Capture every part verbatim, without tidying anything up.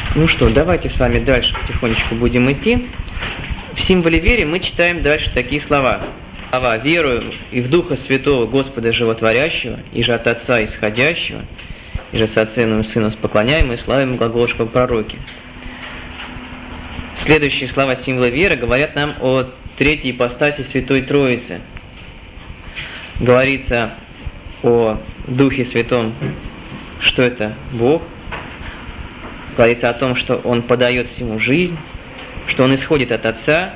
Ну что, давайте с вами дальше потихонечку будем идти. В символе веры мы читаем дальше такие слова. Слова: «Верую и в Духа Святого Господа Животворящего, и же от Отца Исходящего, и же с Отцем и Сыном поклоняем и славим глаголшего пророки». Следующие слова символа веры говорят нам о третьей ипостаси Святой Троицы. Говорится о Духе Святом, что это Бог. Говорится о том, что Он подает всему жизнь, что Он исходит от Отца,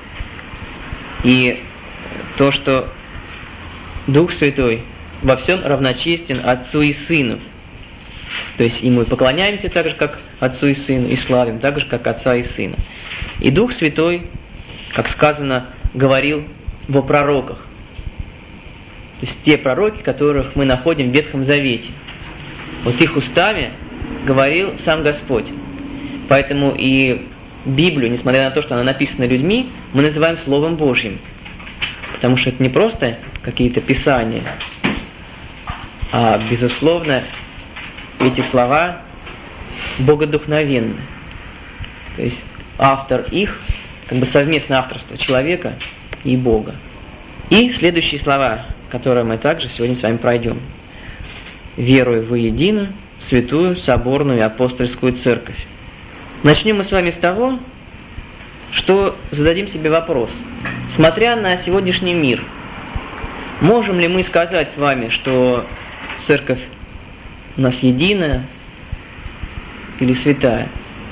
и то, что Дух Святой во всем равночестен Отцу и Сыну. То есть и мы поклоняемся так же, как Отцу и Сыну, и славим так же, как Отца и Сына. И Дух Святой, как сказано, говорил во пророках. То есть те пророки, которых мы находим в Ветхом Завете. Вот их устами говорил сам Господь. Поэтому и Библию, несмотря на то, что она написана людьми, мы называем Словом Божьим. Потому что это не просто какие-то писания, а, безусловно, эти слова богодухновенны. То есть автор их, как бы совместное авторство человека и Бога. И следующие слова, которые мы также сегодня с вами пройдем. «Верую во единую, святую, соборную и апостольскую церковь». Начнем мы с вами с того, что зададим себе вопрос. Смотря на сегодняшний мир, можем ли мы сказать с вами, что церковь у нас единая или святая?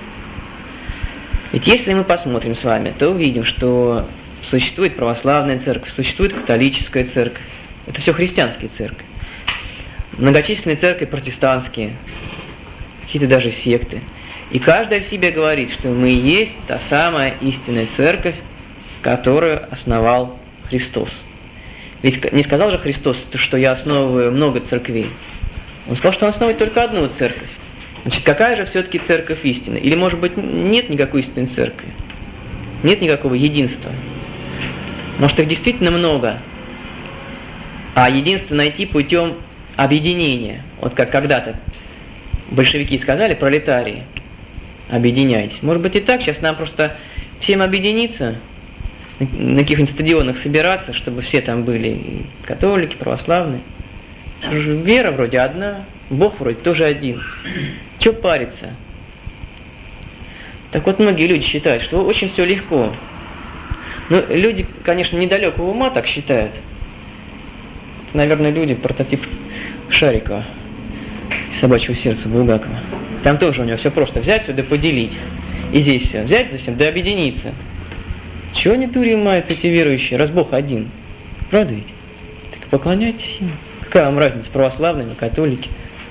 Ведь если мы посмотрим с вами, то увидим, что существует православная церковь, существует католическая церковь. Это все христианские церкви. Многочисленные церкви протестантские, какие-то даже секты. И каждая в себе говорит, что мы и есть та самая истинная церковь, которую основал Христос. Ведь не сказал же Христос, что я основываю много церквей. Он сказал, что он основывает только одну церковь. Значит, какая же все-таки церковь истины? Или, может быть, нет никакой истинной церкви? Нет никакого единства? Может, их действительно много? А единство найти путем объединения. Вот как когда-то большевики сказали, пролетарии, объединяйтесь. Может быть и так, сейчас нам просто всем объединиться, на каких-нибудь стадионах собираться, чтобы все там были и католики, православные. Вера вроде одна, Бог вроде тоже один. Чего париться? Так вот, многие люди считают, что очень все легко. Ну, люди, конечно, недалекого ума так считают. Это, наверное, люди, прототип Шарикова, собачьего сердца Булгакова. Там тоже у него все просто взять все да поделить. И здесь все взять совсем да объединиться. Чего они дури мают, эти верующие, раз Бог один? Правда ведь? Так поклоняйтесь ему. Какая вам разница, православные, католики?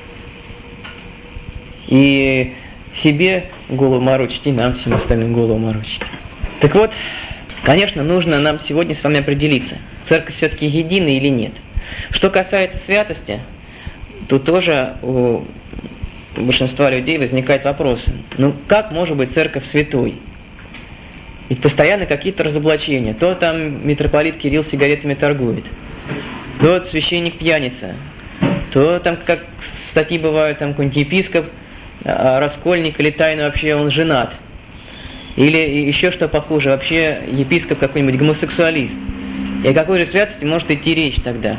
И себе голову морочить, и нам всем остальным голову морочить. Так вот, конечно, нужно нам сегодня с вами определиться, церковь все-таки единая или нет. Что касается святости, то тоже у большинства людей возникают вопросы. Ну, как может быть церковь святой? Ведь постоянно какие-то разоблачения. То там митрополит Кирилл сигаретами торгует, то священник пьяница, то там, как статьи бывают, там какой-нибудь епископ, раскольник или тайно вообще он женат. Или еще что похуже, вообще епископ какой-нибудь гомосексуалист. И о какой же святости может идти речь тогда?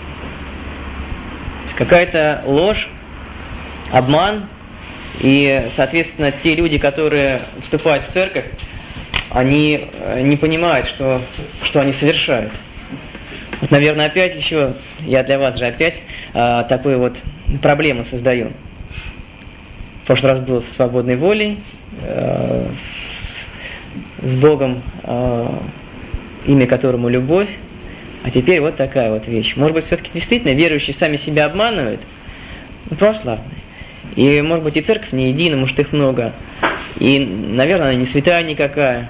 Какая-то ложь, обман, и, соответственно, те люди, которые вступают в церковь, они не понимают, что, что они совершают. Вот, наверное, опять еще, я для вас же опять а, такую вот проблему создаю. В прошлый раз было с свободной волей, э, с Богом, э, имя которому любовь, а теперь вот такая вот вещь. Может быть, все-таки действительно верующие сами себя обманывают, ну, православные. И, может быть, и церковь не едина, может, их много. И, наверное, она не святая никакая.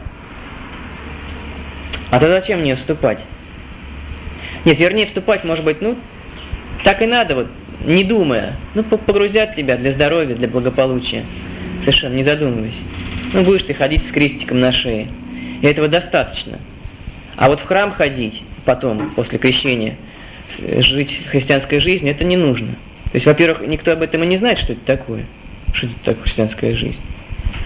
А тогда зачем в нее вступать? Нет, вернее, вступать, может быть, ну, так и надо, вот, не думая. Ну, погрузят тебя для здоровья, для благополучия. Совершенно не задумываясь. Ну, будешь ты ходить с крестиком на шее. И этого достаточно. А вот в храм ходить потом, после крещения, жить христианской жизнью, это не нужно. То есть, во-первых, никто об этом и не знает, что это такое. Что это такое христианская жизнь.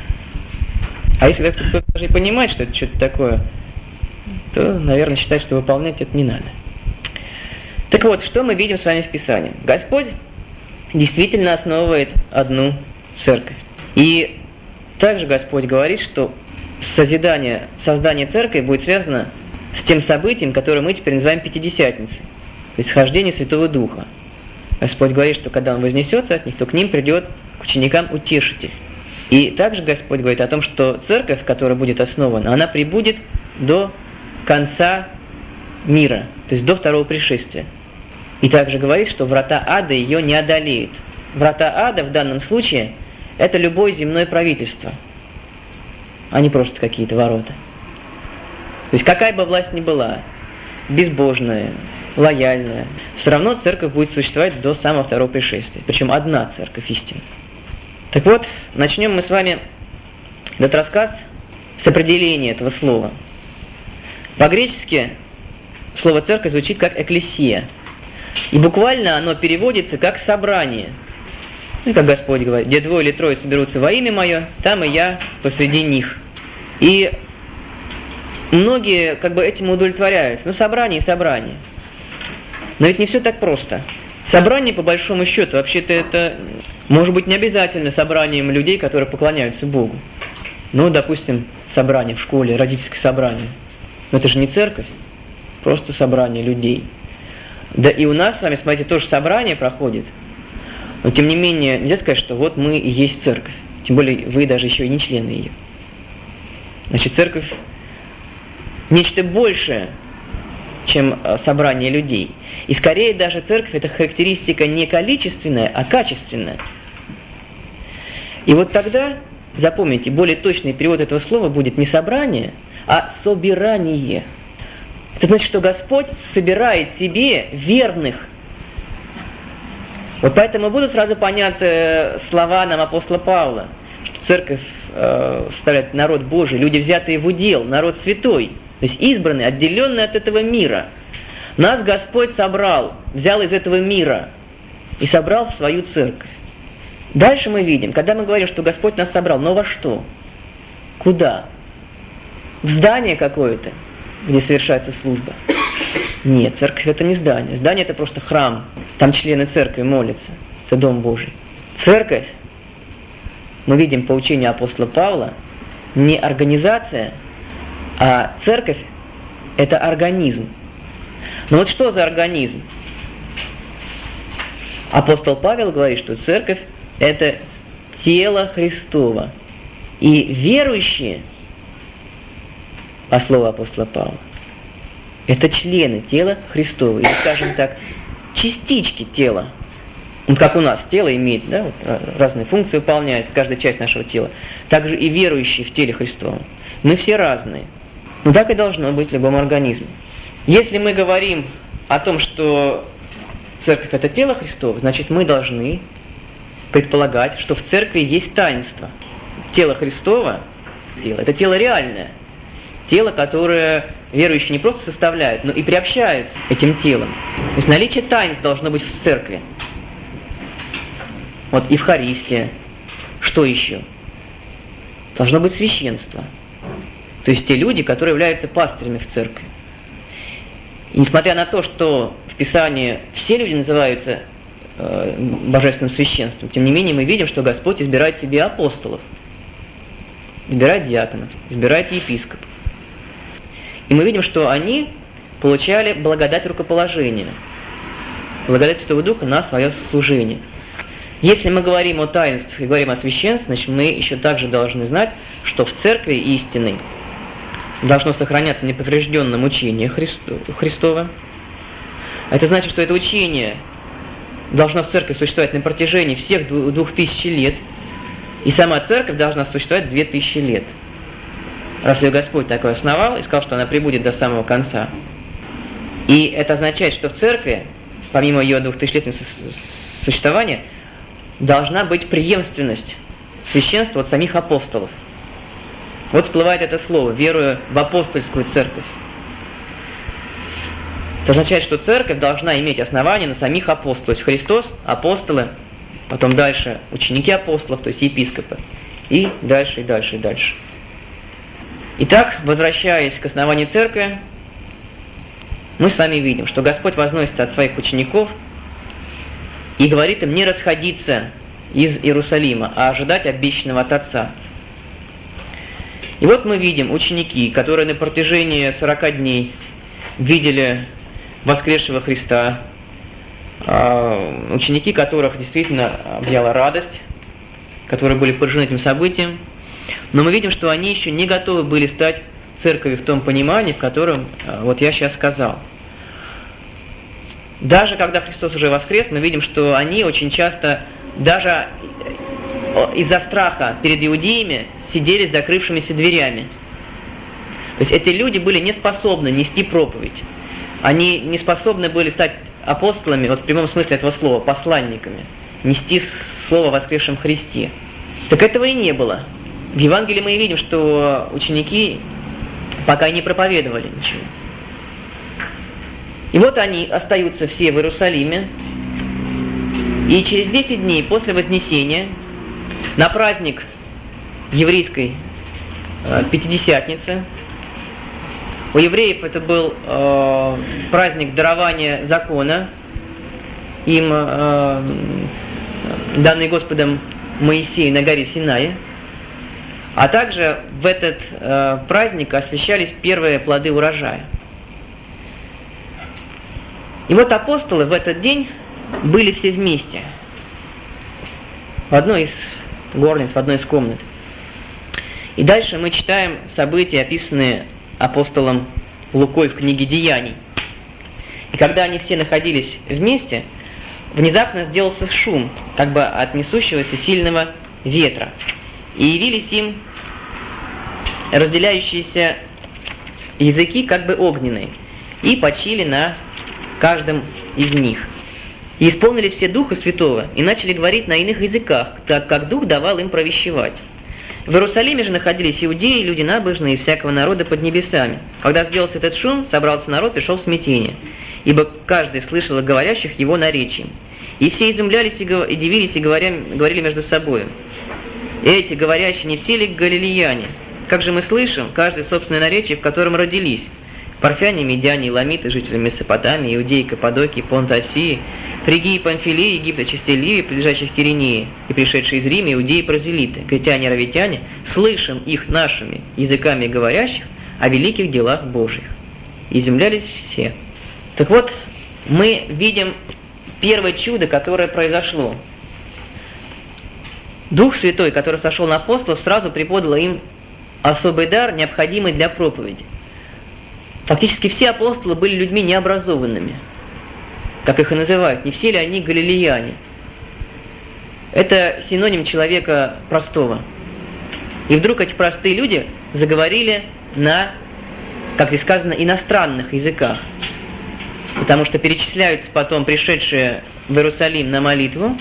А если кто-то даже и понимает, что это что-то такое, то, наверное, считает, что выполнять это не надо. Так вот, что мы видим с вами в Писании? Господь действительно основывает одну церковь. И также Господь говорит, что созидание, создание церкви будет связано с тем событием, которое мы теперь называем Пятидесятницей, то есть схождение Святого Духа. Господь говорит, что когда Он вознесется от них, то к ним придет, к ученикам, утешитель. И также Господь говорит о том, что церковь, которая будет основана, она прибудет до конца мира, то есть до второго пришествия. И также говорит, что врата ада ее не одолеют. Врата ада в данном случае – это любое земное правительство, а не просто какие-то ворота. То есть какая бы власть ни была, безбожная, лояльная, все равно церковь будет существовать до самого второго пришествия. Причем одна церковь истинная. Так вот, начнем мы с вами этот рассказ с определения этого слова. По-гречески слово «церковь» звучит как «экклесия». И буквально оно переводится как «собрание». Ну, как Господь говорит, где двое или трое соберутся во имя Мое, там и я посреди них. И многие как бы этим удовлетворяются. Ну, собрание и собрание. Но ведь не все так просто. Собрание, по большому счету, вообще-то это может быть не обязательно собранием людей, которые поклоняются Богу. Ну, допустим, собрание в школе, родительское собрание. Но это же не церковь, просто собрание людей. Да и у нас с вами, смотрите, тоже собрание проходит. Но тем не менее, нельзя сказать, что вот мы и есть церковь. Тем более, вы даже еще и не члены ее. Значит, церковь нечто большее, чем собрание людей. И скорее даже церковь – это характеристика не количественная, а качественная. И вот тогда, запомните, более точный перевод этого слова будет не собрание, а собирание. Это значит, что Господь собирает себе верных. Вот поэтому будут сразу понятны слова нам апостола Павла, что церковь э, составляет народ Божий, люди, взятые в удел, народ святой, то есть избранный, отделенный от этого мира. Нас Господь собрал, взял из этого мира и собрал в свою церковь. Дальше мы видим, когда мы говорим, что Господь нас собрал, но во что? Куда? В здание какое-то, где совершается служба? Нет, церковь это не здание. Здание это просто храм. Там члены церкви молятся. Это дом Божий. Церковь, мы видим по учению апостола Павла, не организация, а церковь это организм. Но вот что за организм? Апостол Павел говорит, что церковь это тело Христово. И верующие, по слову апостола Павла, это члены тела Христова, или, скажем так, частички тела. Вот как у нас тело имеет, да, вот, разные функции выполняет, каждая часть нашего тела. Также и верующие в теле Христовом. Мы все разные. Но так и должно быть в любом организме. Если мы говорим о том, что церковь это тело Христово, значит мы должны предполагать, что в церкви есть таинство. Тело Христово, тело, это тело реальное. Тело, которое верующие не просто составляют, но и приобщают этим телом. То есть наличие таинств должно быть в церкви. Вот Евхаристия. Что еще? Должно быть священство. То есть те люди, которые являются пастырями в церкви. И несмотря на то, что в Писании все люди называются э, божественным священством, тем не менее мы видим, что Господь избирает себе апостолов, избирает диаконов, избирает епископов. И мы видим, что они получали благодать рукоположения, благодать Святого Духа на свое служение. Если мы говорим о таинствах и говорим о священстве, значит мы еще также должны знать, что в церкви истинной должно сохраняться неповрежденным учение Христово. Это значит, что это учение должно в церкви существовать на протяжении всех двух тысяч лет, и сама церковь должна существовать две тысячи лет. Раз ее Господь такой основал и сказал, что она пребудет до самого конца. И это означает, что в церкви, помимо ее двухтысячелетнего существования, должна быть преемственность священства от самих апостолов. Вот всплывает это слово, веруя в апостольскую церковь. Это означает, что церковь должна иметь основание на самих апостолах. То есть Христос, апостолы, потом дальше ученики апостолов, то есть епископы. И дальше, и дальше, и дальше. Итак, возвращаясь к основанию церкви, мы с вами видим, что Господь возносится от своих учеников и говорит им не расходиться из Иерусалима, а ожидать обещанного от Отца. И вот мы видим ученики, которые на протяжении сорока дней видели воскресшего Христа, ученики которых действительно объяла радость, которые были поражены этим событием, но мы видим, что они еще не готовы были стать церковью в том понимании, в котором вот я сейчас сказал. Даже когда Христос уже воскрес, мы видим, что они очень часто, даже из-за страха перед иудеями, сидели с закрывшимися дверями. То есть эти люди были не способны нести проповедь. Они не способны были стать апостолами, вот в прямом смысле этого слова, посланниками, нести слово о воскресшем Христе. Так этого и не было. В Евангелии мы видим, что ученики пока не проповедовали ничего. И вот они остаются все в Иерусалиме, и через десять дней после Вознесения на праздник еврейской э, Пятидесятницы, у евреев это был э, праздник дарования закона, им э, данный Господом Моисею на горе Синае, а также в этот э, праздник освящались первые плоды урожая. И вот апостолы в этот день были все вместе, в одной из горниц, в одной из комнат. И дальше мы читаем события, описанные апостолом Лукой в книге «Деяний». И когда они все находились вместе, внезапно сделался шум, как бы от несущегося сильного ветра. И явились им разделяющиеся языки, как бы огненные, и почили на каждом из них. И исполнились все Духа Святого, и начали говорить на иных языках, так как Дух давал им провещевать. В Иерусалиме же находились иудеи, люди набожные из всякого народа под небесами. Когда сделался этот шум, собрался народ и шел в смятение, ибо каждый слышал от говорящих его наречием. И все изумлялись и дивились, и говоря, говорили между собой: эти говорящие не все ли галилеяне? Как же мы слышим каждое собственное наречие, в котором родились? Парфяне, медяне, ламиты, жители Месопотамии, Иудеи, Каппадокии, Понта, Асии, Фригии, Памфилии, Египта, частей Ливии, прилежащих к Киринее, и пришедшие из Рима, иудеи, празелиты, критяне, равитяне, слышим их нашими языками говорящих о великих делах Божьих. Изумлялись все. Так вот, мы видим первое чудо, которое произошло. Дух Святой, который сошел на апостолов, сразу преподал им особый дар, необходимый для проповеди. Фактически все апостолы были людьми необразованными, как их и называют. Не все ли они галилеяне? Это синоним человека простого. И вдруг эти простые люди заговорили на, как здесь сказано, иностранных языках. Потому что перечисляются потом пришедшие в Иерусалим на молитву.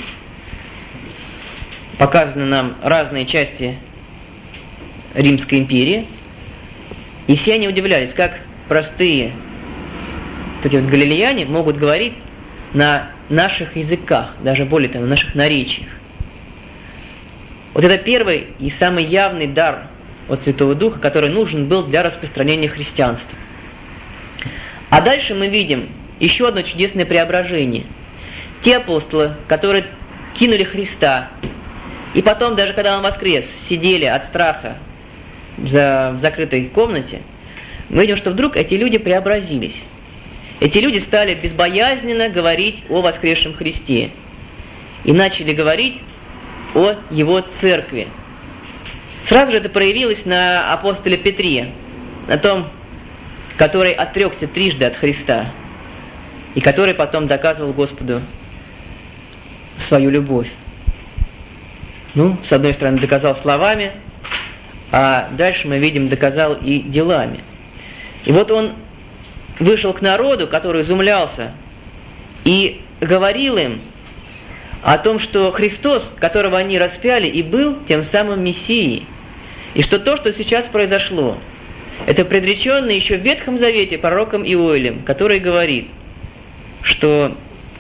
Показаны нам разные части Римской империи. И все они удивлялись, как простые эти вот галилеяне могут говорить на наших языках, даже более того, на наших наречиях. Вот это первый и самый явный дар от Святого Духа, который нужен был для распространения христианства. А дальше мы видим еще одно чудесное преображение. Те апостолы, которые кинули Христа, и потом, даже когда Он воскрес, сидели от страха в закрытой комнате, мы видим, что вдруг эти люди преобразились. Эти люди стали безбоязненно говорить о воскресшем Христе. И начали говорить о Его церкви. Сразу же это проявилось на апостоле Петре, на том, который отрекся трижды от Христа, и который потом доказывал Господу свою любовь. Ну, с одной стороны, доказал словами, а дальше мы видим, доказал и делами. И вот он вышел к народу, который изумлялся, и говорил им о том, что Христос, которого они распяли, и был тем самым Мессией, и что то, что сейчас произошло, это предреченное еще в Ветхом Завете пророком Иоэлем, который говорит, что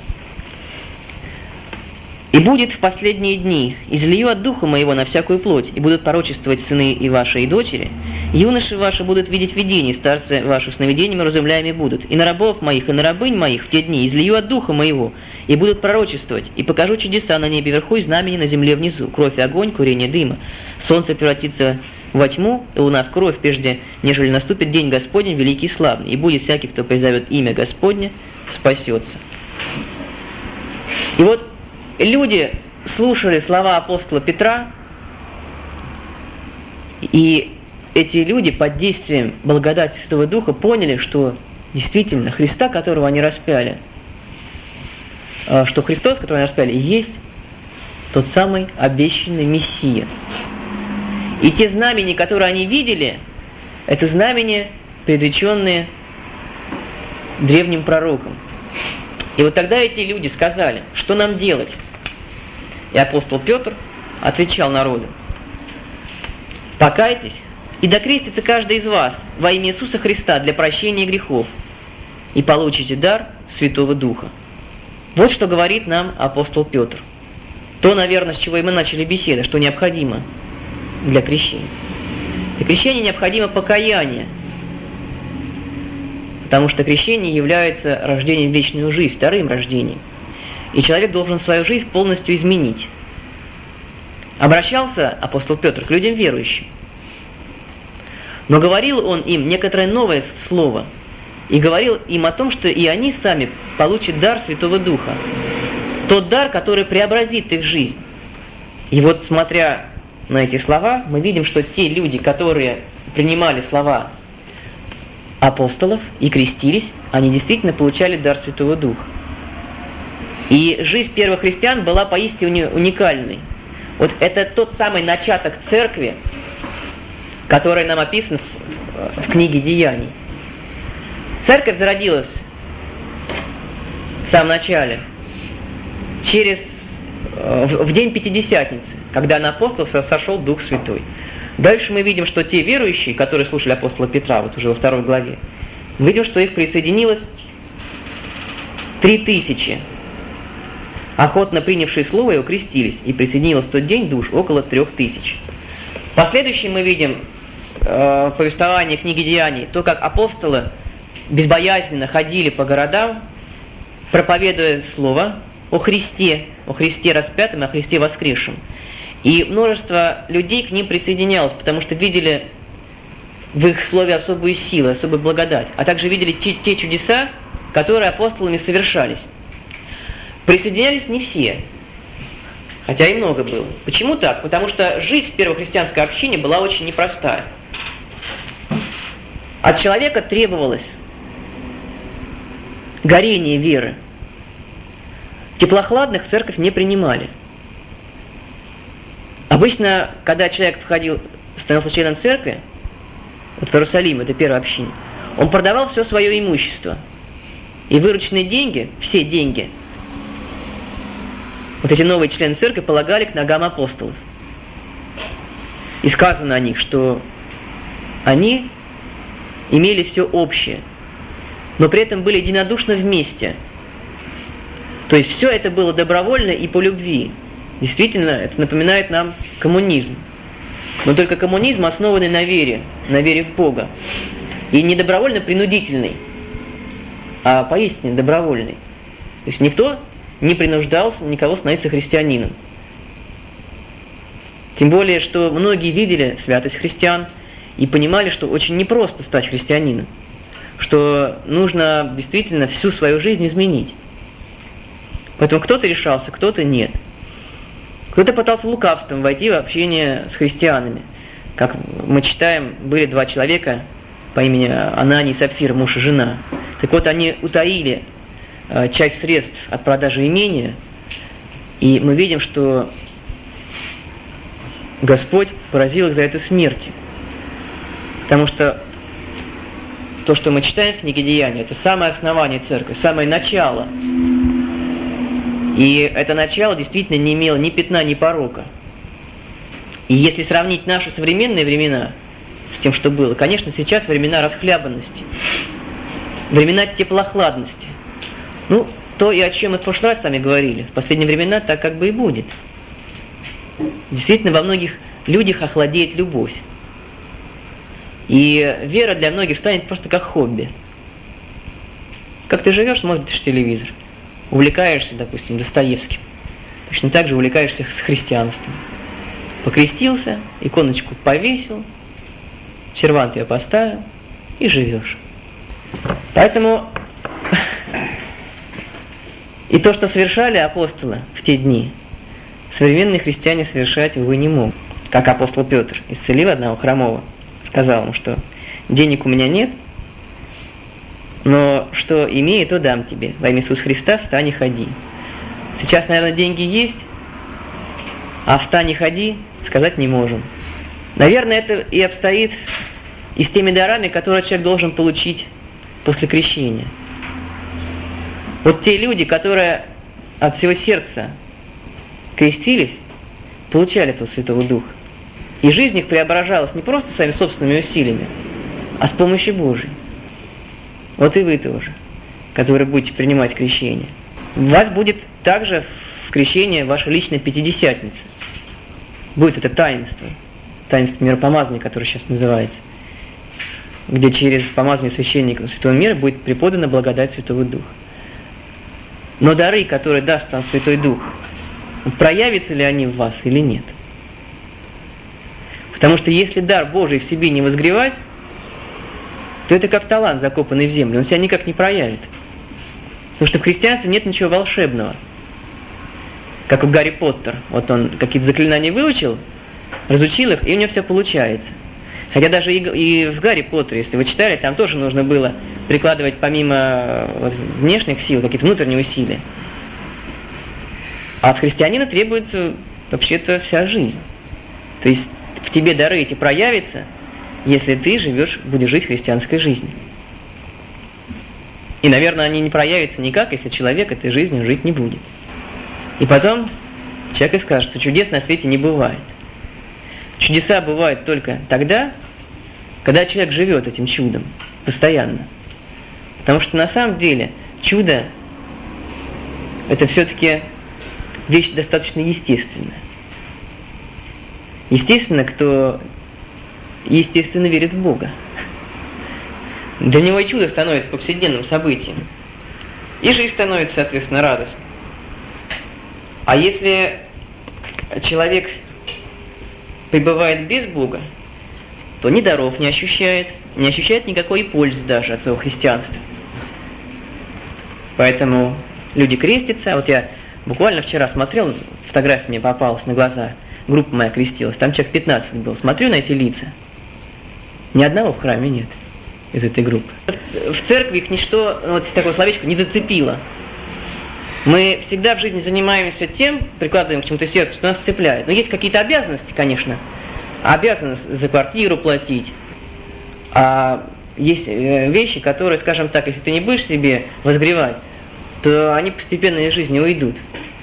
«И будет в последние дни, излию от Духа Моего на всякую плоть, и будут пророчествовать сыны и ваши, и дочери, Юноши ваши будут видеть видения, старцы ваши сновидениями разумляемыми будут. И на рабов моих, и на рабынь моих в те дни излию от духа моего, и будут пророчествовать, и покажу чудеса на небе вверху и знамени на земле внизу, кровь и огонь, курение дыма. Солнце превратится во тьму, и луна в кровь, прежде нежели наступит день Господень великий и славный, и будет всякий, кто призовет имя Господне, спасется. И вот люди слушали слова апостола Петра, и эти люди под действием благодати Святого Духа поняли, что действительно Христа, которого они распяли, что Христос, которого они распяли, есть тот самый обещанный Мессия. И те знамения, которые они видели, это знамения, предреченные древним пророком. И вот тогда эти люди сказали, что нам делать? И апостол Петр отвечал народу: покайтесь, и докрестится каждый из вас во имя Иисуса Христа для прощения грехов, и получите дар Святого Духа. Вот что говорит нам апостол Петр. То, наверное, с чего и мы начали беседу, что необходимо для крещения. Для крещения необходимо покаяние, потому что крещение является рождением в вечную жизнь, вторым рождением. И человек должен свою жизнь полностью изменить. Обращался апостол Петр к людям верующим, но говорил он им некоторое новое слово, и говорил им о том, что и они сами получат дар Святого Духа, тот дар, который преобразит их жизнь. И вот, смотря на эти слова, мы видим, что те люди, которые принимали слова апостолов и крестились, они действительно получали дар Святого Духа. И жизнь первых христиан была поистине уникальной. Вот это тот самый начаток церкви, который нам описан в, в книге Деяний. Церковь зародилась в самом начале, через, в, в день Пятидесятницы, когда на апостолов сошел Дух Святой. Дальше мы видим, что те верующие, которые слушали апостола Петра, вот уже во второй главе, мы видим, что их присоединилось три тысячи, охотно принявшие слово и укрестились, и присоединилось в тот день душ около трех тысяч. Последующим мы видим э, повествование книги Деяний, то, как апостолы безбоязненно ходили по городам, проповедуя слово о Христе, о Христе распятом, о Христе воскресшем. И множество людей к ним присоединялось, потому что видели в их слове особую силу, особую благодать, а также видели те, те чудеса, которые апостолами совершались. Присоединялись не все, хотя и много было. Почему так? Потому что жизнь в первой христианской общине была очень непростая. От человека требовалось горение веры. Теплохладных в церковь не принимали. Обычно, когда человек входил, становился членом церкви, вот в Иерусалиме, это первая община, он продавал все свое имущество. И вырученные деньги, все деньги, вот эти новые члены церкви полагали к ногам апостолов. И сказано о них, что они имели все общее, но при этом были единодушно вместе. То есть все это было добровольно и по любви. Действительно, это напоминает нам коммунизм. Но только коммунизм, основанный на вере, на вере в Бога. И не добровольно-принудительный, а поистине добровольный. То есть никто не принуждал никого становиться христианином. Тем более, что многие видели святость христиан и понимали, что очень непросто стать христианином, что нужно действительно всю свою жизнь изменить. Поэтому кто-то решался, кто-то нет. Кто-то пытался лукавством войти в общение с христианами. Как мы читаем, были два человека по имени Анания и Сапфира, муж и жена. Так вот, они утаили э, часть средств от продажи имения, и мы видим, что Господь поразил их за это смертью. Потому что то, что мы читаем в книге Деяний, это самое основание церкви, самое начало. И это начало действительно не имело ни пятна, ни порока. И если сравнить наши современные времена с тем, что было, конечно, сейчас времена расхлябанности, времена теплохладности. Ну, то и о чем мы в прошлый раз с вами говорили. В последние времена так как бы и будет. Действительно, во многих людях охладеет любовь. И вера для многих станет просто как хобби. Как ты живешь, смотришь телевизор, увлекаешься, допустим, Достоевским. Точно так же увлекаешься с христианством. Покрестился, иконочку повесил, сервант ее поставил и живешь. Поэтому и то, что совершали апостолы в те дни, современные христиане совершать, увы, не могут. Как апостол Петр исцелил одного хромого, сказал ему, что денег у меня нет, но что имею, то дам тебе. Во имя Иисуса Христа встань и ходи. Сейчас, наверное, деньги есть, а встань и ходи сказать не можем. Наверное, это и обстоит и с теми дарами, которые человек должен получить после крещения. Вот те люди, которые от всего сердца крестились, получали этого Святого Духа. И жизнь их преображалась не просто своими собственными усилиями, а с помощью Божией. Вот и вы тоже, которые будете принимать крещение. У вас будет также в крещении ваша личная пятидесятница. Будет это таинство, таинство миропомазания, которое сейчас называется, где через помазание священника Святого Мира будет преподана благодать Святого Духа. Но дары, которые даст вам Святой Дух, проявятся ли они в вас или нет? Потому что если дар Божий в себе не возгревать, то это как талант, закопанный в землю, он себя никак не проявит. Потому что в христианстве нет ничего волшебного. Как у Гарри Поттер. Вот он какие-то заклинания выучил, разучил их, и у него все получается. Хотя даже и в Гарри Поттере, если вы читали, там тоже нужно было прикладывать помимо вот, внешних сил какие-то внутренние усилия. А от христианина требуется вообще-то вся жизнь. То есть в тебе дары эти проявятся, если ты живешь, будешь жить христианской жизнью. И, наверное, они не проявятся никак, если человек этой жизнью жить не будет. И потом человек и скажет, что чудес на свете не бывает. Чудеса бывают только тогда, когда человек живет этим чудом постоянно. Потому что на самом деле чудо – это все-таки вещь достаточно естественная. Естественно, кто естественно верит в Бога. Для него и чудо становится повседневным событием. И жизнь становится, соответственно, радостной. А если человек пребывает без Бога, то ни даров не ощущает, не ощущает никакой пользы даже от своего христианства. Поэтому люди крестятся. Вот я буквально вчера смотрел, фотография мне попалась на глаза, группа моя крестилась, там человек пятнадцать был. Смотрю на эти лица, ни одного в храме нет из этой группы. В церкви их ничто, вот такое словечко, не зацепило. Мы всегда в жизни занимаемся тем, прикладываем к чему-то сердце, что нас цепляет. Но есть какие-то обязанности, конечно. Обязанность за квартиру платить. А есть вещи, которые, скажем так, если ты не будешь себе возгревать, то они постепенно из жизни уйдут.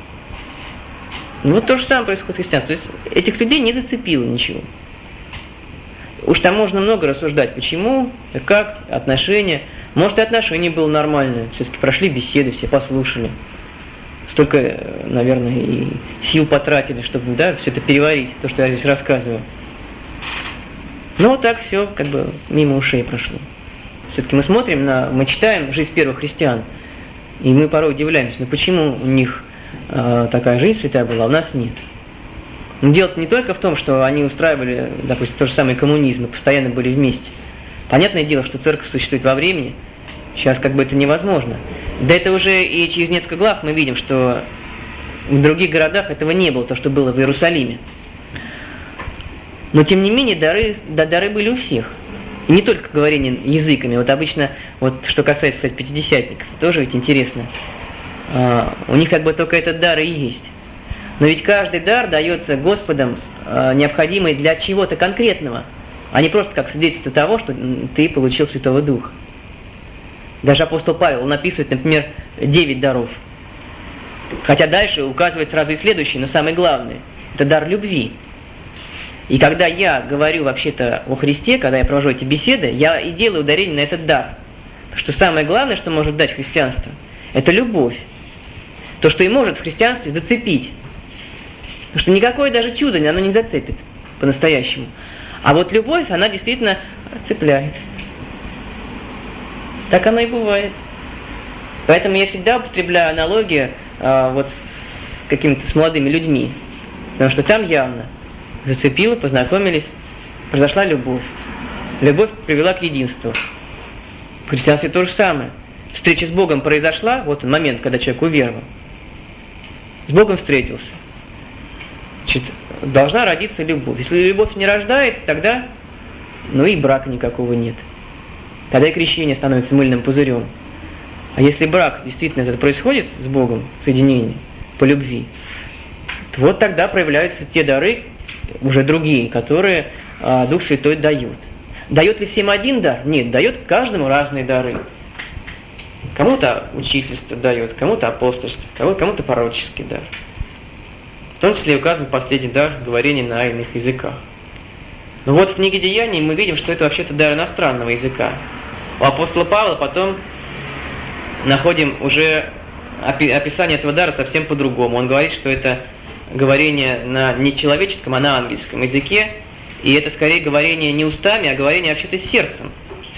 Ну вот то же самое происходит в христианстве. То есть этих людей не зацепило ничего. Уж там можно много рассуждать, почему, как, отношения. Может, и отношение было нормальное. Все-таки прошли беседы, все послушали. Столько, наверное, и сил потратили, чтобы, да, все это переварить, то, что я здесь рассказываю. Но вот так все как бы мимо ушей прошло. Все-таки мы смотрим на, мы читаем жизнь первых христиан, и мы порой удивляемся, ну почему у них э, такая жизнь святая была, а у нас нет. Но дело не только в том, что они устраивали, допустим, тот же самый коммунизм, и постоянно были вместе. Понятное дело, что церковь существует во времени, сейчас как бы это невозможно. Да это уже и через несколько глав мы видим, что в других городах этого не было, то, что было в Иерусалиме. Но тем не менее дары, да, дары были у всех. И не только говорение языками. Вот обычно, вот что касается, кстати, пятидесятников, тоже ведь интересно. А, у них как бы только этот дар и есть. Но ведь каждый дар дается Господом а, необходимый для чего-то конкретного, а не просто как свидетельство того, что ты получил Святого Духа. Даже апостол Павел написывает, например, девять даров. Хотя дальше указывает сразу и следующий, но самый главный – это дар любви. И когда я говорю вообще-то о Христе, когда я провожу эти беседы, я и делаю ударение на этот дар. Потому что самое главное, что может дать христианство – это любовь. То, что и может в христианстве зацепить. Потому что никакое даже чудо оно не зацепит по-настоящему. А вот любовь, она действительно цепляет. Так оно и бывает. Поэтому я всегда употребляю аналогию а, вот с какими-то с молодыми людьми. Потому что там явно зацепило, познакомились, произошла любовь. Любовь привела к единству. В христианстве то же самое. Встреча с Богом произошла, вот он момент, когда человек уверовал. С Богом встретился. Значит, должна родиться любовь. Если любовь не рождает, тогда ну и брака никакого нет. Тогда и крещение становится мыльным пузырем. А если брак действительно это происходит с Богом, соединение по любви, то вот тогда проявляются те дары, уже другие, которые а, Дух Святой дает. Дает ли всем один дар? Нет, дает каждому разные дары. Кому-то учительство дает, кому-то апостольство, кому-то пророческий дар. В том числе указан последний дар говорения на иных языках. Но вот в книге Деяний мы видим, что это вообще-то дар иностранного языка. У апостола Павла потом находим уже описание этого дара совсем по-другому. Он говорит, что это говорение на не человеческом, а на ангельском языке, и это скорее говорение не устами, а говорение вообще-то сердцем.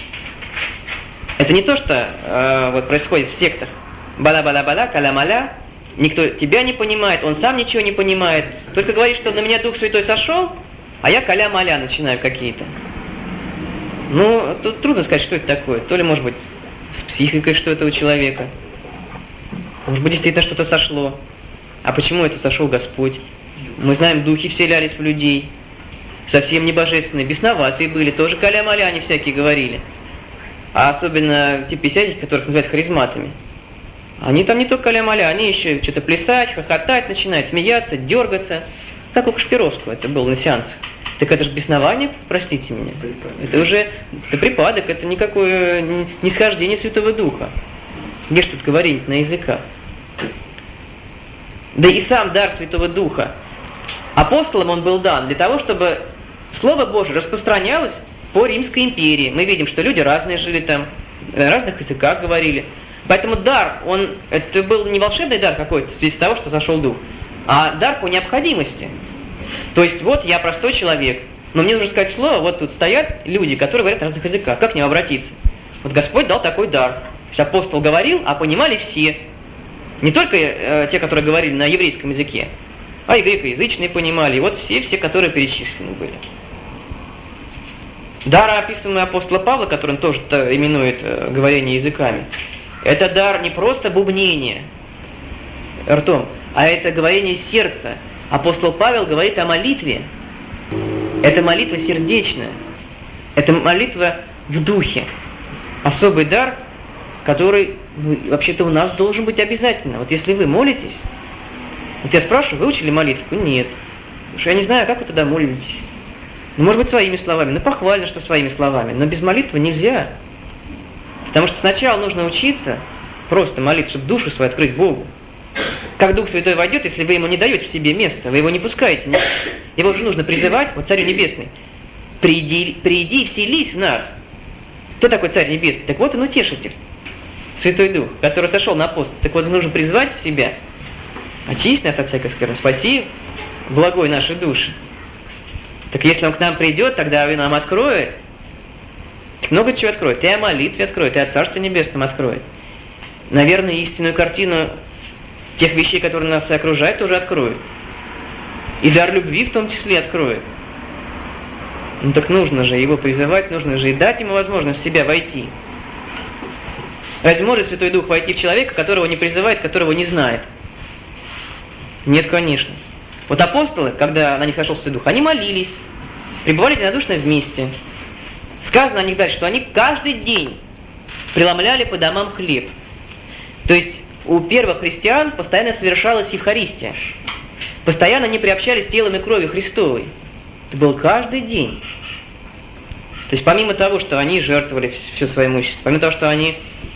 Это не то, что э, вот происходит в сектах. Бала-бала-бала, каля-маля. Никто тебя не понимает, он сам ничего не понимает. Только говорит, что на меня Дух Святой сошел, а я каля-маля начинаю какие-то. Ну, тут трудно сказать, что это такое. То ли, может быть, с психикой что-то у человека. Может быть, действительно что-то сошло. А почему это сошел Господь? Мы знаем, духи вселялись в людей. Совсем не божественные, бесноватые были. Тоже каля-маля они всякие говорили. А особенно те писатели, которых называют харизматами. Они там не только каля-маля, они еще что-то плясать, хохотать начинают, смеяться, дергаться. Как у Кашпировского это было на сеансах. Так это же беснование, простите меня. Это уже это припадок, это никакое не схождение Святого Духа. Где ж тут говорить на языках? Да и сам дар Святого Духа. Апостолам он был дан для того, чтобы Слово Божие распространялось по Римской империи. Мы видим, что люди разные жили там, на разных языках говорили. Поэтому дар, он, это был не волшебный дар какой-то, в связи с того, что зашел Дух, а дар по необходимости. То есть, вот я простой человек, но мне нужно сказать слово, вот тут стоят люди, которые говорят на разных языках. Как к ним обратиться? Вот Господь дал такой дар. То есть апостол говорил, а понимали все. Не только э, те, которые говорили на еврейском языке, а и грекоязычные понимали. И вот все, все, которые перечислены были. Дар, описанный апостола Павла, который он тоже именует э, говорение языками, это дар не просто бубнения ртом, а это говорение сердца. Апостол Павел говорит о молитве. Это молитва сердечная. Это молитва в духе. Особый дар, который вообще-то у нас должен быть обязательно. Вот если вы молитесь, вот я спрашиваю, вы учили молитву? Нет. Потому что я не знаю, как вы тогда молитесь. Ну, может быть, своими словами. Ну, похвально, что своими словами. Но без молитвы нельзя. Потому что сначала нужно учиться просто молиться, чтобы душу свою открыть Богу. Как Дух Святой войдет, если вы ему не даете в себе места, вы его не пускаете. Его же нужно призывать, вот Царю Небесный, приди, приди и вселись в нас. Кто такой Царь Небесный? Так вот он утешитель, Святой Дух, который сошел на апостол. Так вот, нужно призвать в себя, очисти нас от всякой скверны, спаси благой нашей души. Так если он к нам придет, тогда он нам откроет, много чего откроет. И о молитве откроет, и о Царстве Небесном откроет. Наверное, истинную картину тех вещей, которые нас окружают, тоже откроет. И дар любви в том числе откроет. Ну так нужно же его призывать, нужно же и дать ему возможность в себя войти. Разве может Святой Дух войти в человека, которого не призывает, которого не знает? Нет, конечно. Вот апостолы, когда на них сошел Святой Дух, они молились, пребывали единодушно вместе. Сказано о них дальше, что они каждый день преломляли по домам хлеб. То есть у первых христиан постоянно совершалась Евхаристия. Постоянно они приобщались телом и кровью Христовой. Это был каждый день. То есть помимо того, что они жертвовали все свое имущество, помимо того, что они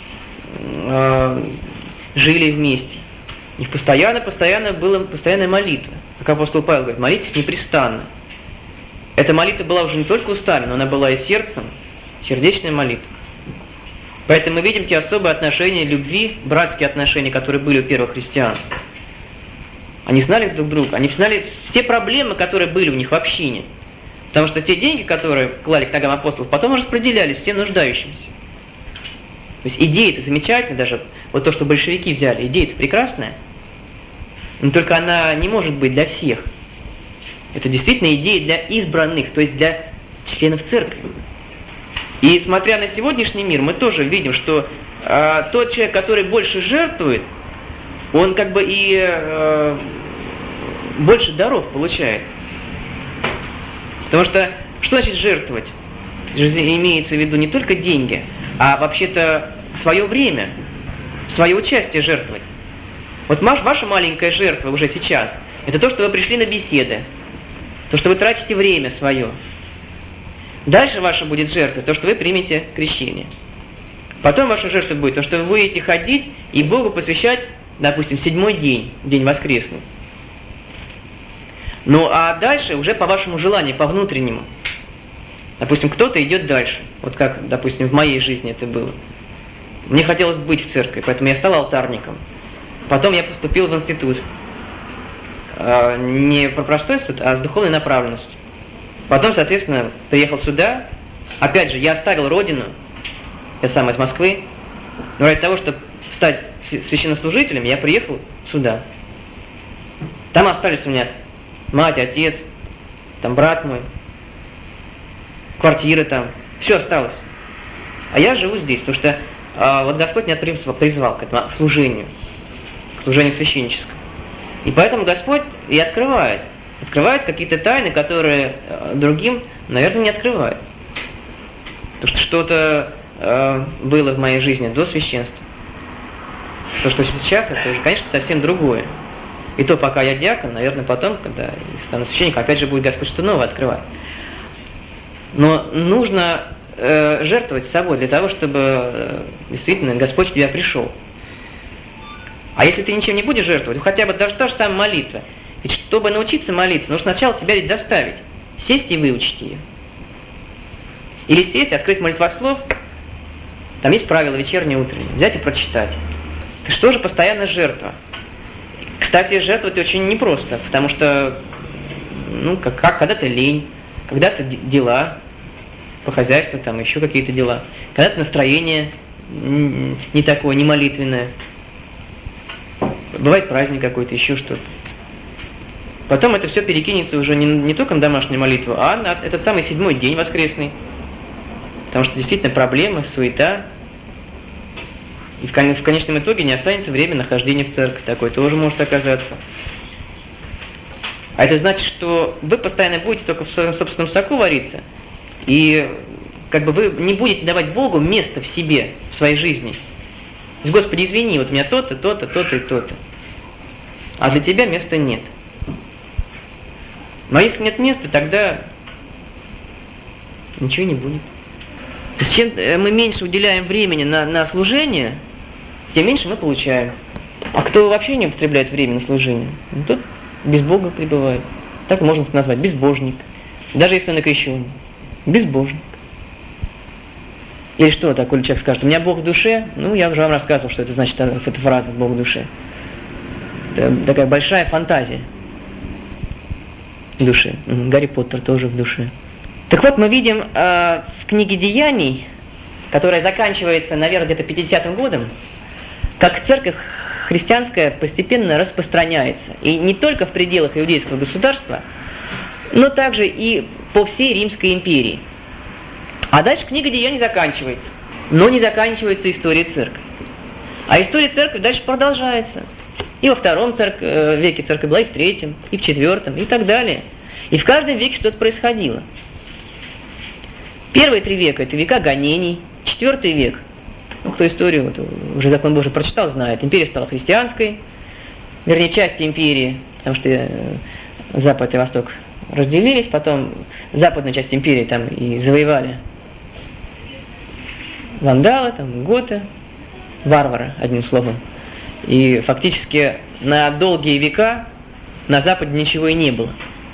э, жили вместе, у них постоянно-постоянно была постоянная молитва. Как апостол Павел говорит, молитесь непрестанно. Эта молитва была уже не только устами, но она была и сердцем, сердечная молитва. Поэтому мы видим те особые отношения любви, братские отношения, которые были у первых христиан. Они знали друг друга, они знали все проблемы, которые были у них в общине. Потому что те деньги, которые клали к ногам апостолов, потом распределялись всем нуждающимся. То есть идея-то замечательная, даже вот то, что большевики взяли, идея-то прекрасная, но только она не может быть для всех. Это действительно идея для избранных, то есть для членов церкви. И смотря на сегодняшний мир, мы тоже видим, что э, тот человек, который больше жертвует, он как бы и э, больше даров получает. Потому что, что значит жертвовать? Имеется в виду не только деньги, а вообще-то свое время, свое участие жертвовать. Вот ваша маленькая жертва уже сейчас, это то, что вы пришли на беседы, то, что вы тратите время свое. Дальше ваша будет жертва, то, что вы примете крещение. Потом ваша жертва будет то, что вы будете ходить и Богу посвящать, допустим, седьмой день, день воскресный. Ну, а дальше уже по вашему желанию, по внутреннему. Допустим, кто-то идет дальше. Вот как, допустим, в моей жизни это было. Мне хотелось быть в церкви, поэтому я стал алтарником. Потом я поступил в институт. Не по простой институт, а с духовной направленностью. Потом, соответственно, приехал сюда. Опять же, я оставил родину. Я сам из Москвы. Но ради того, чтобы стать священнослужителем, я приехал сюда. Там остались у меня мать, отец, там брат мой, квартира там. Все осталось. А я живу здесь, потому что а, вот Господь меня призвал, призвал к этому к служению, к служению священническому. И поэтому Господь и открывает. Открывает какие-то тайны, которые другим, наверное, не открывает. Потому что что-то э, было в моей жизни до священства. То, что сейчас, это уже, конечно, совсем другое. И то, пока я диакон, наверное, потом, когда я стану священником, опять же будет Господь что новое открывать. Но нужно э, жертвовать собой для того, чтобы э, действительно Господь в тебя пришел. А если ты ничем не будешь жертвовать, хотя бы даже та же самая молитва. Ведь чтобы научиться молиться, нужно сначала себя ведь заставить. Сесть и выучить ее. Или сесть, открыть молитвослов. Там есть правила вечернее, утреннее. Взять и прочитать. Что же постоянно жертва? Кстати, жертвовать очень непросто, потому что, ну, как, как когда-то лень, когда-то дела по хозяйству, там еще какие-то дела. Когда-то настроение не такое, не молитвенное. Бывает праздник какой-то, еще что-то. Потом это все перекинется уже не, не только на домашнюю молитву, а на этот самый седьмой день воскресный. Потому что действительно проблемы, суета. И в, кон, в конечном итоге не останется время нахождения в церкви. Такое тоже может оказаться. А это значит, что вы постоянно будете только в своем собственном соку вариться. И как бы вы не будете давать Богу место в себе, в своей жизни. Господи, извини, вот у меня то-то, то-то, то-то и то-то. А для тебя места нет. Но если нет места, тогда ничего не будет. Чем мы меньше уделяем времени на, на служение, тем меньше мы получаем. А кто вообще не употребляет время на служение, ну, тот без Бога пребывает. Так можно назвать, безбожник. Даже если он окрещен. Безбожник. Или что такое человек скажет, у меня Бог в душе? Ну, я уже вам рассказывал, что это значит, эта фраза «Бог в душе». Это такая большая фантазия в душе. Гарри Поттер тоже в душе. Так вот, мы видим э, в книге «Деяний», которая заканчивается, наверное, где-то пятидесятым годом, как церковь христианская постепенно распространяется. И не только в пределах иудейского государства, но также и по всей Римской империи. А дальше книга «Деяний» заканчивается. Но не заканчивается история церкви. А история церкви дальше продолжается. И во втором церк... веке церковь была, и в третьем, и в четвертом, и так далее. И в каждом веке что-то происходило. Первые три века – это века гонений. Четвертый век, ну, кто историю вот, уже закон Божий прочитал, знает. Империя стала христианской, вернее, часть империи, потому что Запад и Восток разделились, потом западная часть империи там и завоевали вандалы, там, готы, варвары, одним словом. И фактически на долгие века на Западе ничего и не было.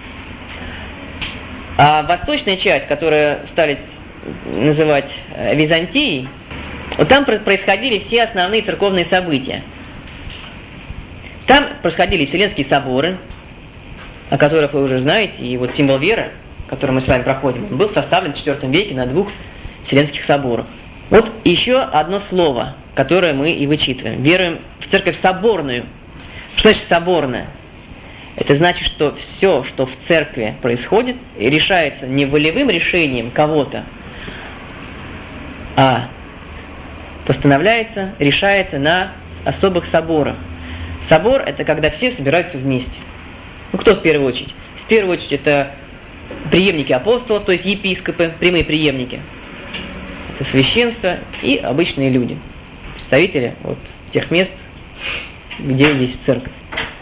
А восточная часть, которую стали называть Византией, вот там происходили все основные церковные события. Там происходили Вселенские соборы, о которых вы уже знаете, и вот символ веры, который мы с вами проходим, был составлен в четвёртом веке на двух Вселенских соборах. Вот еще одно слово, которое мы и вычитываем. Веруем в церковь соборную. Что значит соборная? Это значит, что все, что в церкви происходит, решается не волевым решением кого-то, а постановляется, решается на особых соборах. Собор – это когда все собираются вместе. Ну, кто в первую очередь? В первую очередь это преемники апостолов, то есть епископы, прямые преемники. Это священство и обычные люди, представители вот тех мест, где есть церковь.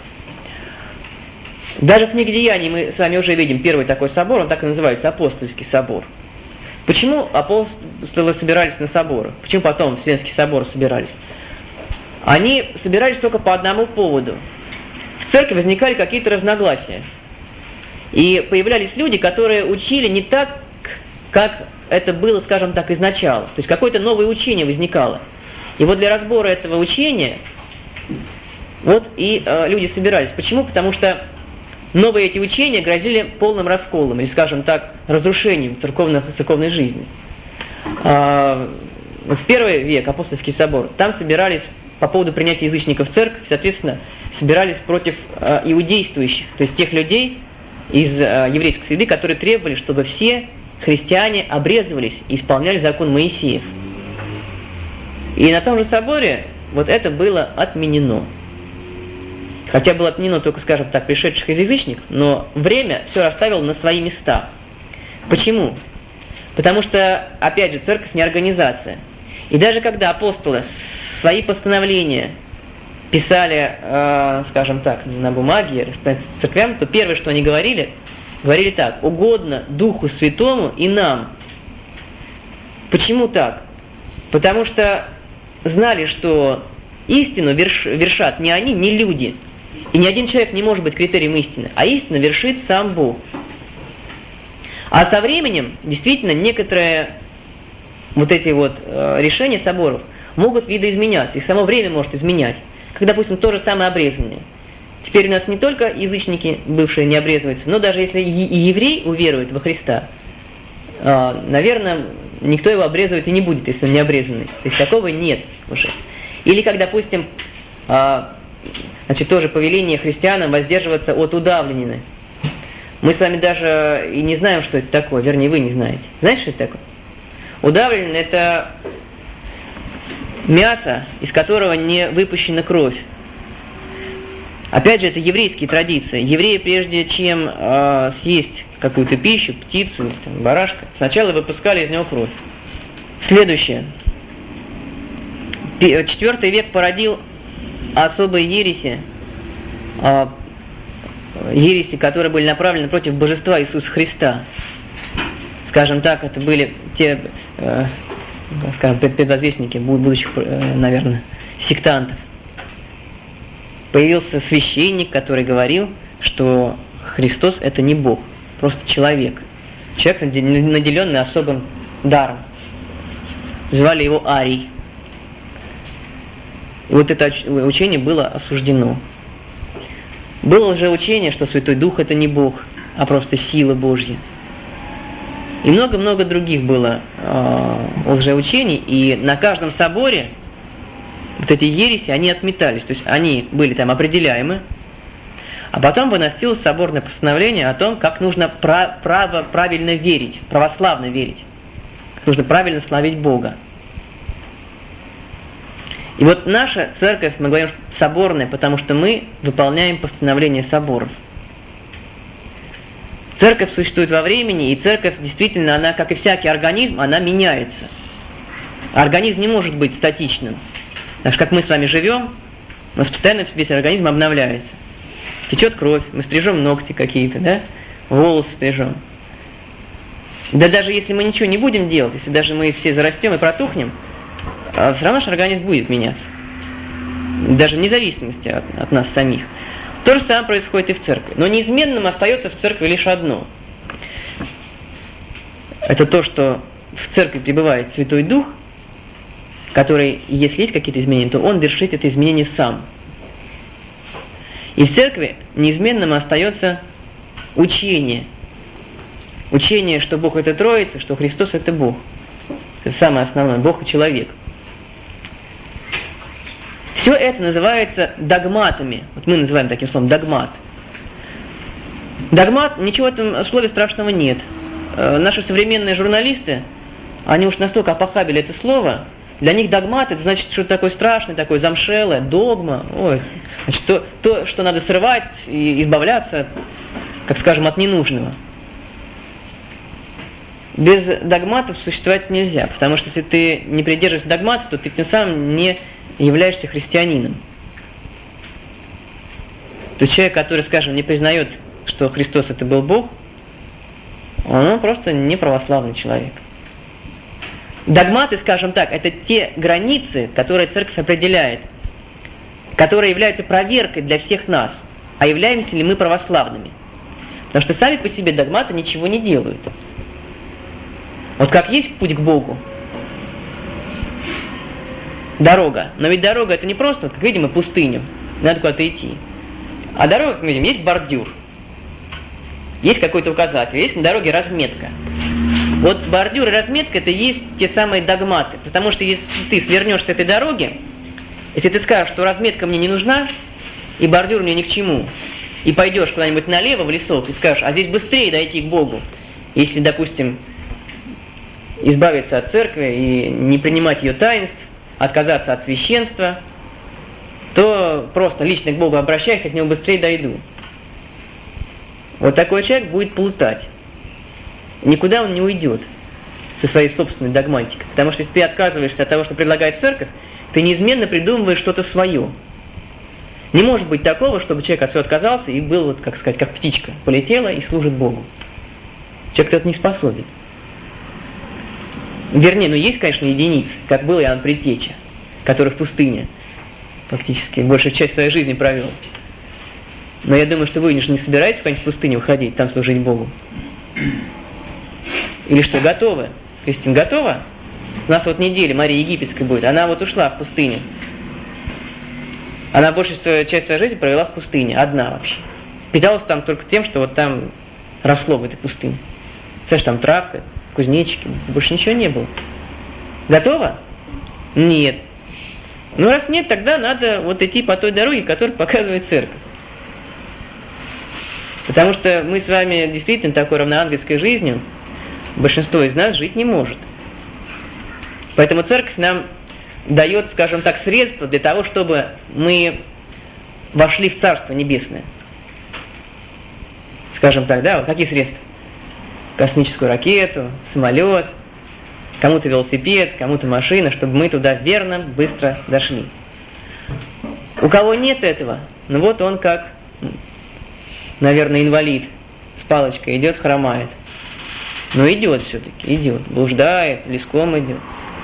Даже в книге Деяний мы с вами уже видим первый такой собор, он так и называется Апостольский собор. Почему апостолы собирались на соборы? Почему потом Вселенские соборы собирались? Они собирались только по одному поводу. В церкви возникали какие-то разногласия. И появлялись люди, которые учили не так, как это было, скажем так, изначально. То есть какое-то новое учение возникало. И вот для разбора этого учения вот и э, люди собирались. Почему? Потому что новые эти учения грозили полным расколом, или, скажем так, разрушением церковной, церковной жизни. Э, в первый век, Апостольский собор, там собирались по поводу принятия язычников в церковь, соответственно, собирались против э, иудействующих, то есть тех людей из э, еврейской среды, которые требовали, чтобы все христиане обрезывались и исполняли закон Моисеев. И на том же соборе вот это было отменено. Хотя было отменено только, скажем так, пришедших из язычников, но время все расставило на свои места. Почему? Потому что, опять же, церковь не организация. И даже когда апостолы свои постановления писали, э, скажем так, на бумаге, церквям, то первое, что они говорили, говорили так: угодно Духу Святому и нам. Почему так? Потому что знали, что истину верш, вершат не они, не люди. И ни один человек не может быть критерием истины, а истину вершит сам Бог. А со временем, действительно, некоторые вот эти вот э, решения соборов могут видоизменяться, и само время может изменять. Как, допустим, то же самое обрезание. Теперь у нас не только язычники, бывшие, не обрезываются, но даже если и еврей уверует во Христа, э, наверное, никто его обрезывать и не будет, если он не обрезанный. То есть такого нет уже. Или как, допустим, э, значит, тоже повеление христианам воздерживаться от удавленины. Мы с вами даже и не знаем, что это такое, вернее, вы не знаете. Знаете, что это такое? Удавленина – это мясо, из которого не выпущена кровь. Опять же, это еврейские традиции. Евреи, прежде чем э, съесть какую-то пищу, птицу или там, барашка, сначала выпускали из него кровь. Следующее. Четвертый век породил особые ереси, э, ереси, которые были направлены против божества Иисуса Христа. Скажем так, это были те, э, скажем, предвозвестники будущих, э, наверное, сектантов. Появился священник, который говорил, что Христос – это не Бог, просто человек. Человек, наделенный особым даром. Звали его Арий. И вот это учение было осуждено. Было уже учение, что Святой Дух – это не Бог, а просто сила Божья. И много-много других было э, лжеучений, и на каждом соборе вот эти ереси, они отметались, то есть они были там определяемы, а потом выносилось соборное постановление о том, как нужно прав, право, правильно верить, православно верить, как нужно правильно славить Бога. И вот наша церковь, мы говорим, соборная, потому что мы выполняем постановления соборов. Церковь существует во времени, и церковь действительно, она, как и всякий организм, она меняется. Организм не может быть статичным. Так же, как мы с вами живем, у нас постоянно весь организм обновляется. Течет кровь, мы стрижем ногти какие-то, да? Волосы стрижем. Да даже если мы ничего не будем делать, если даже мы все зарастем и протухнем, все равно наш организм будет меняться. Даже вне зависимости от, от нас самих. То же самое происходит и в церкви. Но неизменным остается в церкви лишь одно. Это то, что в церкви пребывает Святой Дух, который, если есть какие-то изменения, то он вершит это изменение сам. И в церкви неизменным остается учение. учение, что Бог это Троица, что Христос это Бог. Это самое основное, Бог и человек. Все это называется догматами. Вот мы называем таким словом догмат. Догмат, ничего в этом слове страшного нет. Э, наши современные журналисты, они уж настолько опохабили это слово, для них догмат, это значит что-то такое страшное, такое замшелое, догма. Ой, значит, то, то, что надо срывать и избавляться, как скажем, от ненужного. Без догматов существовать нельзя, потому что если ты не придерживаешься догматов, то ты тем самым не являешься христианином. То есть человек, который, скажем, не признает, что Христос это был Бог, он просто не православный человек. Догматы, скажем так, это те границы, которые церковь определяет, которые являются проверкой для всех нас, а являемся ли мы православными. Потому что сами по себе догматы ничего не делают. Вот как есть путь к Богу, дорога. Но ведь дорога это не просто, как видим, и пустыня. Надо куда-то идти. А дорога, как мы видим, есть бордюр. Есть какой-то указатель, есть на дороге разметка. Вот бордюр и разметка это и есть те самые догматы. Потому что если ты свернешь с этой дороги, если ты скажешь, что разметка мне не нужна, и бордюр мне ни к чему, и пойдешь куда-нибудь налево в лесок и скажешь, а здесь быстрее дойти к Богу, если, допустим, избавиться от церкви и не принимать ее таинств, отказаться от священства, то просто лично к Богу обращайся, к Нему быстрее дойду. Вот такой человек будет плутать. Никуда он не уйдет со своей собственной догматикой. Потому что если ты отказываешься от того, что предлагает церковь, ты неизменно придумываешь что-то свое. Не может быть такого, чтобы человек от всего отказался и был, вот, как сказать, как птичка, полетела и служит Богу. Человек этот не способен. Вернее, ну есть, конечно, единицы, как был Иоанн Предтеча, который в пустыне фактически большую часть своей жизни провел. Но я думаю, что вы же не собираетесь куда-нибудь в пустыню уходить, там служить Богу. Или что, готовы? Кристина, готова? У нас вот неделя Мария Египетская будет. Она вот ушла в пустыню. Она большую часть своей жизни провела в пустыне, одна вообще. Питалась там только тем, что вот там росло в этой пустыне. Знаешь, там травка, кузнечики, больше ничего не было. Готова? Нет. Ну, раз нет, тогда надо вот идти по той дороге, которую показывает церковь. Потому что мы с вами действительно такой равноангельской жизнью, большинство из нас жить не может. Поэтому церковь нам дает, скажем так, средства для того, чтобы мы вошли в Царство Небесное. Скажем так, да, вот какие средства? Космическую ракету, самолет, кому-то велосипед, кому-то машина, чтобы мы туда верно, быстро дошли. У кого нет этого, ну вот он как, наверное, инвалид с палочкой идет, хромает. Но идет все-таки, идет, блуждает, леском идет.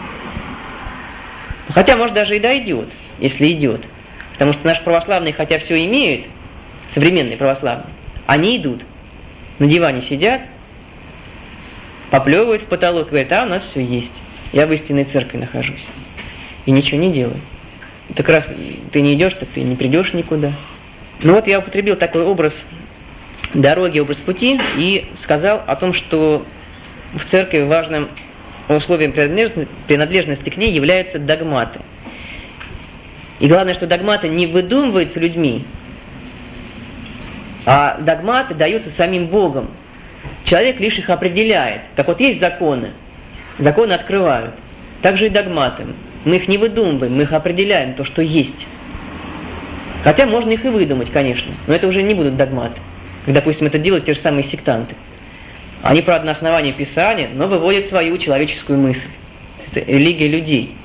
Хотя, может, даже и дойдет, если идет. Потому что наши православные, хотя все имеют, современные православные, они идут, на диване сидят, поплевывают в потолок и говорят, а у нас все есть. Я в истинной церкви нахожусь. И ничего не делаю. Так раз ты не идешь, так ты не придешь никуда. Ну вот я употребил такой образ дороги, образ пути и сказал о том, что в церкви важным условием принадлежности к ней являются догматы. И главное, что догматы не выдумываются людьми, а догматы даются самим Богом. Человек лишь их определяет. Как вот есть законы, законы открывают. Так же и догматы. Мы их не выдумываем, мы их определяем, то, что есть. Хотя можно их и выдумать, конечно, но это уже не будут догматы. Как, допустим, это делают те же самые сектанты. Они, правда, на основании Писания, но выводят свою человеческую мысль. Это религия людей.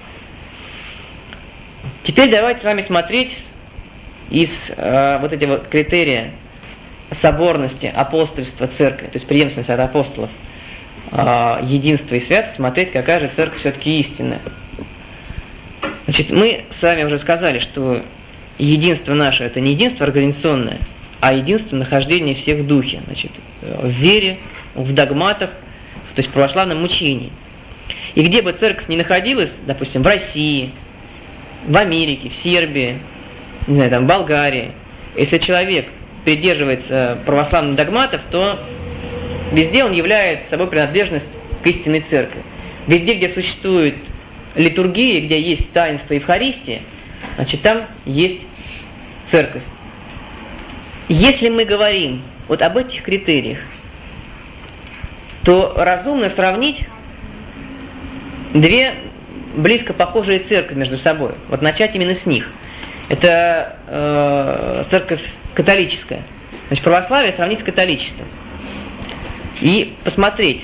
Теперь давайте с вами смотреть из э, вот этого критерия соборности, апостольства церкви, то есть преемственности от апостолов, э, единства и святости, смотреть, какая же церковь все-таки истинная. Значит, мы с вами уже сказали, что единство наше – это не единство организационное, а единство нахождения всех в духе, значит, в вере, в догматах, то есть в православном учении. И где бы церковь ни находилась, допустим, в России, в Америке, в Сербии, не знаю, там, в Болгарии, если человек придерживается православных догматов, то везде он является собой принадлежность к истинной церкви. Везде, где существует литургия, где есть таинство Евхаристии, значит, там есть церковь. Если мы говорим вот об этих критериях, то разумно сравнить две близко похожие церкви между собой. Вот начать именно с них. Это э, церковь католическая. Значит, православие сравнить с католичеством. И посмотреть,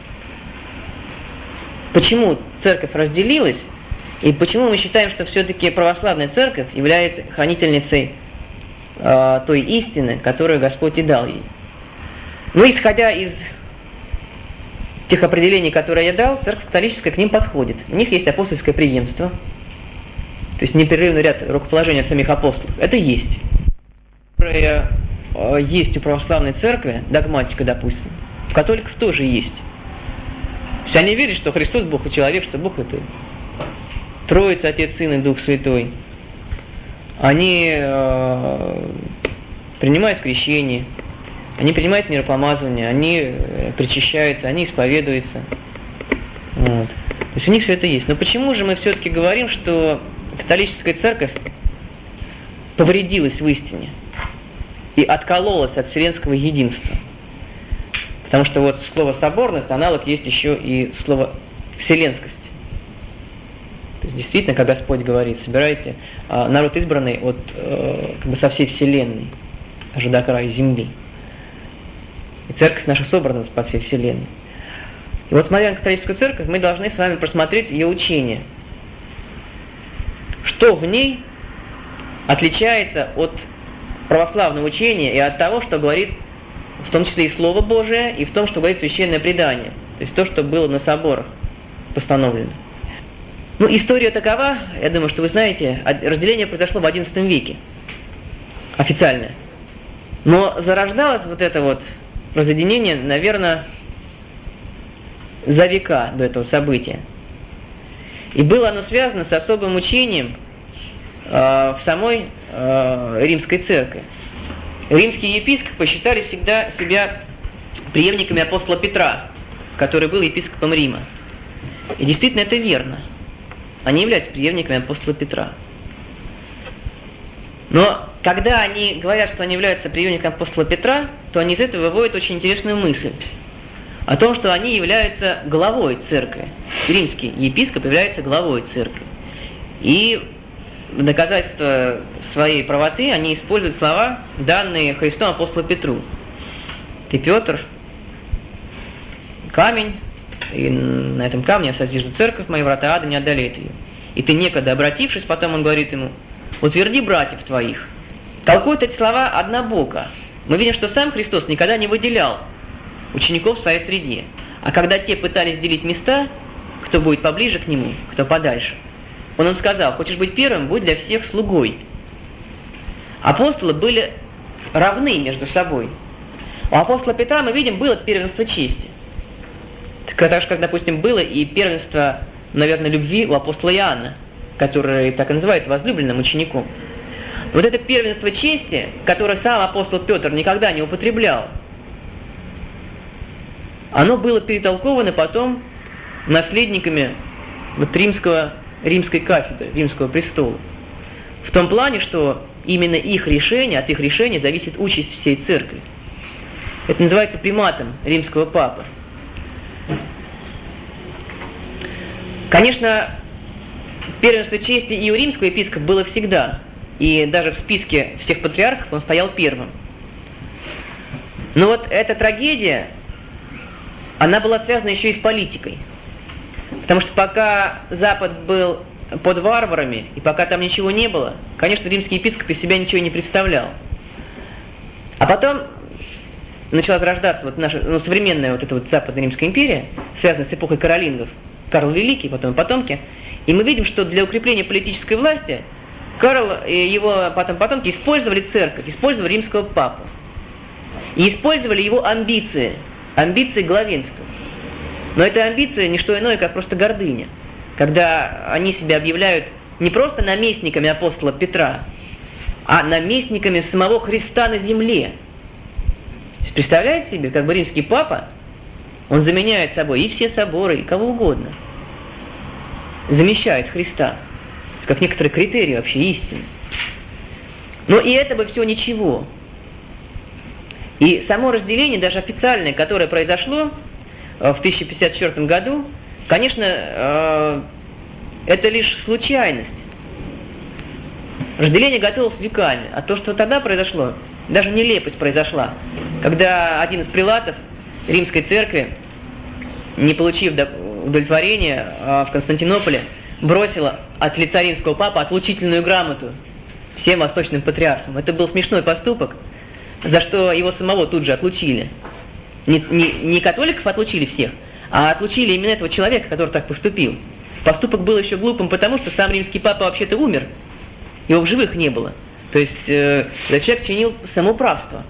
почему церковь разделилась, и почему мы считаем, что все-таки православная церковь является хранительницей э, той истины, которую Господь и дал ей. Ну, исходя из тех определений, которые я дал, церковь католическая к ним подходит. У них есть апостольское преемство, то есть непрерывный ряд рукоположений от самих апостолов. Это есть. Которое э, есть у православной церкви, догматика, допустим, в католиков тоже есть. То есть они верят, что Христос Бог и человек, что Бог это Троица, Отец, Сын и Дух Святой. Они э, принимают крещение, они принимают миропомазание, они э, причащаются, они исповедуются. Вот. То есть у них все это есть. Но почему же мы все-таки говорим, что католическая церковь повредилась в истине и откололась от вселенского единства? Потому что вот слово соборность, аналог есть еще и слово вселенскость. То есть действительно, как Господь говорит, собирайте а, народ избранный от, э, как бы со всей вселенной, аж до края земли. И церковь наша собрана по всей вселенной. И вот смотря на католическую церковь, мы должны с вами просмотреть ее учение. Что в ней отличается от православного учения и от того, что говорит в том числе и Слово Божие, и в том, что говорит Священное Предание. То есть то, что было на соборах постановлено. Ну, история такова, я думаю, что вы знаете, разделение произошло в одиннадцатом веке. Официальное. Но зарождалось вот это вот разъединение, наверное, за века до этого события. И было оно связано с особым учением э, в самой э, римской церкви. Римские епископы считали всегда себя преемниками апостола Петра, который был епископом Рима. И действительно это верно. Они являются преемниками апостола Петра. Но когда они говорят, что они являются преемниками апостола Петра, то они из этого выводят очень интересную мысль. О том, что они являются главой церкви. Римский епископ является главой церкви. И в доказательство своей правоты они используют слова, данные Христом апостолу Петру. Ты, Петр, камень, и на этом камне я созижду церковь, мои врата ада не одолеют ее. И ты, некогда обратившись, потом он говорит ему, утверди братьев твоих. Толкуют эти слова однобоко. Мы видим, что сам Христос никогда не выделял учеников в своей среде. А когда те пытались делить места, кто будет поближе к нему, кто подальше, он им сказал, хочешь быть первым, будь для всех слугой. Апостолы были равны между собой. У апостола Петра, мы видим, было первенство чести. Так же, как, допустим, было и первенство, наверное, любви у апостола Иоанна, который так и называют возлюбленным учеником. Вот это первенство чести, которое сам апостол Петр никогда не употреблял, оно было перетолковано потом наследниками вот римского, римской кафедры, римского престола. В том плане, что именно их решение, от их решения зависит участь всей церкви. Это называется приматом римского папы. Конечно, первенство чести и у римского епископа было всегда. И даже в списке всех патриархов он стоял первым. Но вот эта трагедия, она была связана еще и с политикой. Потому что пока Запад был под варварами, и пока там ничего не было, конечно, римский епископ из себя ничего не представлял. А потом начала зарождаться вот наша ну, современная вот эта вот Западная Римская империя, связанная с эпохой каролингов, Карл Великий, потом потомки, и мы видим, что для укрепления политической власти Карл и его потом потомки использовали церковь, использовали римского папу. И использовали его амбиции, амбиции главенства. Но эта амбиция не что иное, как просто гордыня. Когда они себя объявляют не просто наместниками апостола Петра, а наместниками самого Христа на земле. Представляете себе, как бы римский папа Он заменяет собой и все соборы, и кого угодно. Замещает Христа. Как некоторые критерии вообще истины. Но и это бы все ничего. И само разделение, даже официальное, которое произошло в тысяча пятьдесят четвёртом году, конечно, это лишь случайность. Разделение готовилось веками. А то, что тогда произошло, даже нелепость произошла. Когда один из прелатов Римской церкви, не получив удовлетворения в Константинополе, бросила от лица римского папы отлучительную грамоту всем восточным патриархам. Это был смешной поступок, за что его самого тут же отлучили. Не, не, не католиков отлучили всех, а отлучили именно этого человека, который так поступил. Поступок был еще глупым, потому что сам римский папа вообще-то умер. Его в живых не было. То есть э, человек чинил самоуправство.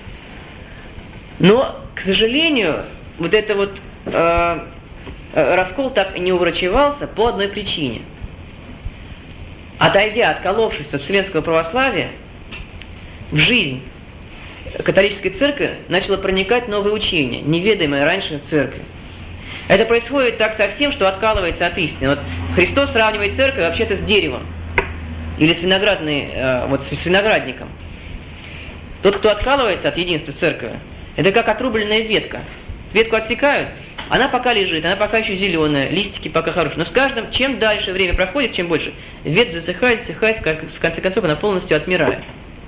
Но, к сожалению, вот это вот э, раскол так и не уврачевался по одной причине. Отойдя, отколовшись от вселенского православия, в жизнь католической церкви начало проникать новое учение, неведомое раньше церкви. Это происходит так совсем, что откалывается от истины. Вот Христос сравнивает церковь вообще-то с деревом. Или с, виноградной, э, вот, с виноградником. Тот, кто откалывается от единства церкви, это как отрубленная ветка. Ветку отсекают, она пока лежит, она пока еще зеленая, листики пока хорошие. Но с каждым, чем дальше время проходит, чем больше, ветвь засыхает, засыхает, в конце концов она полностью отмирает.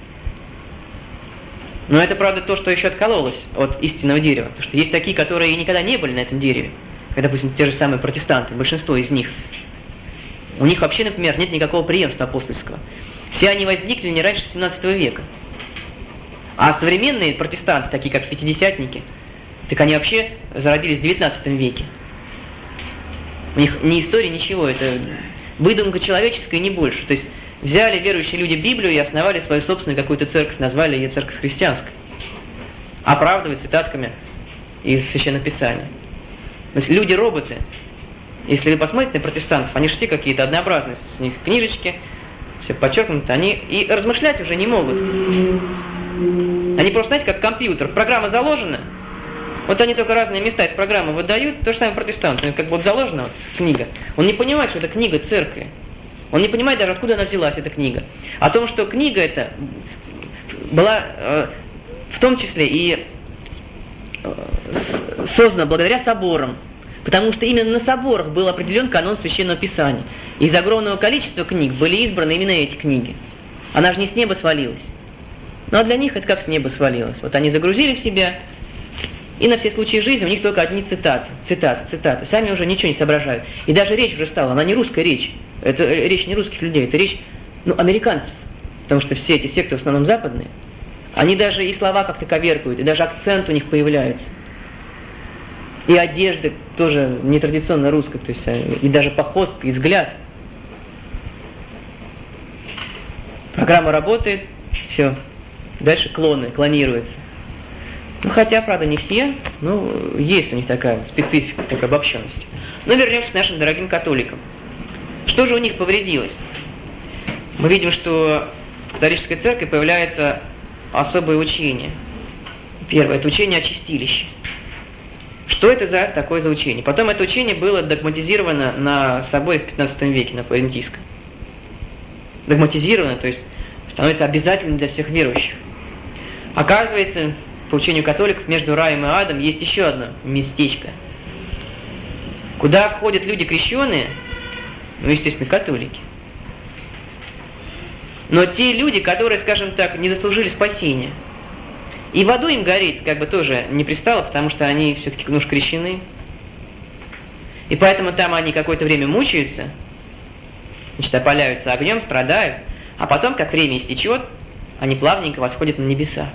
Но это, правда, то, что еще откололось от истинного дерева. Потому что есть такие, которые никогда не были на этом дереве. Как, допустим, те же самые протестанты, большинство из них. У них вообще, например, нет никакого преемства апостольского. Все они возникли не раньше семнадцатого века. А современные протестанты, такие как пятидесятники, так они вообще зародились в девятнадцатом веке. У них ни истории, ничего. Это выдумка человеческая, не больше. То есть взяли верующие люди Библию и основали свою собственную какую-то церковь, назвали ее церковь христианской. Оправдывая цитатками из Священного Писания. То есть люди-роботы. Если вы посмотрите на протестантов, они же все какие-то однообразные. С них книжечки, все подчеркнуто. Они и размышлять уже не могут. Они просто, знаете, как компьютер. Программа заложена. Вот они только разные места из программы выдают. То же самое протестант. Как бы вот заложена вот книга. Он не понимает, что это книга церкви. Он не понимает даже, откуда она взялась, эта книга. О том, что книга эта была э, в том числе и э, создана благодаря соборам. Потому что именно на соборах был определен канон Священного Писания. Из огромного количества книг были избраны именно эти книги. Она же не с неба свалилась. Ну а для них это как с неба свалилось. Вот они загрузили в себя, и на все случаи жизни у них только одни цитаты, цитаты, цитаты. Сами уже ничего не соображают. И даже речь уже стала, она не русская речь. Это речь не русских людей, это речь, ну, американцев. Потому что все эти секты в основном западные. Они даже и слова как-то коверкуют, и даже акцент у них появляется. И одежда тоже нетрадиционно русская, то есть и даже походка, и взгляд. Программа работает, все. Дальше клоны, клонируются. Ну, хотя, правда, не все, но есть у них такая специфика, такая обобщенность. Но вернемся к нашим дорогим католикам. Что же у них повредилось? Мы видим, что в католической церкви появляется особое учение. Первое, это учение о чистилище. Что это за такое за учение? Потом это учение было догматизировано на соборе в пятнадцатом веке, на Флорентийском. Догматизировано, то есть становится обязательным для всех верующих. Оказывается, по учению католиков, между раем и адом есть еще одно местечко, куда входят люди крещеные, ну, естественно, католики. Но те люди, которые, скажем так, не заслужили спасения. И в аду им гореть как бы тоже не пристало, потому что они все-таки ну, крещены. И поэтому там они какое-то время мучаются, значит, опаляются огнем, страдают, а потом, как время истечет, они плавненько восходят на небеса.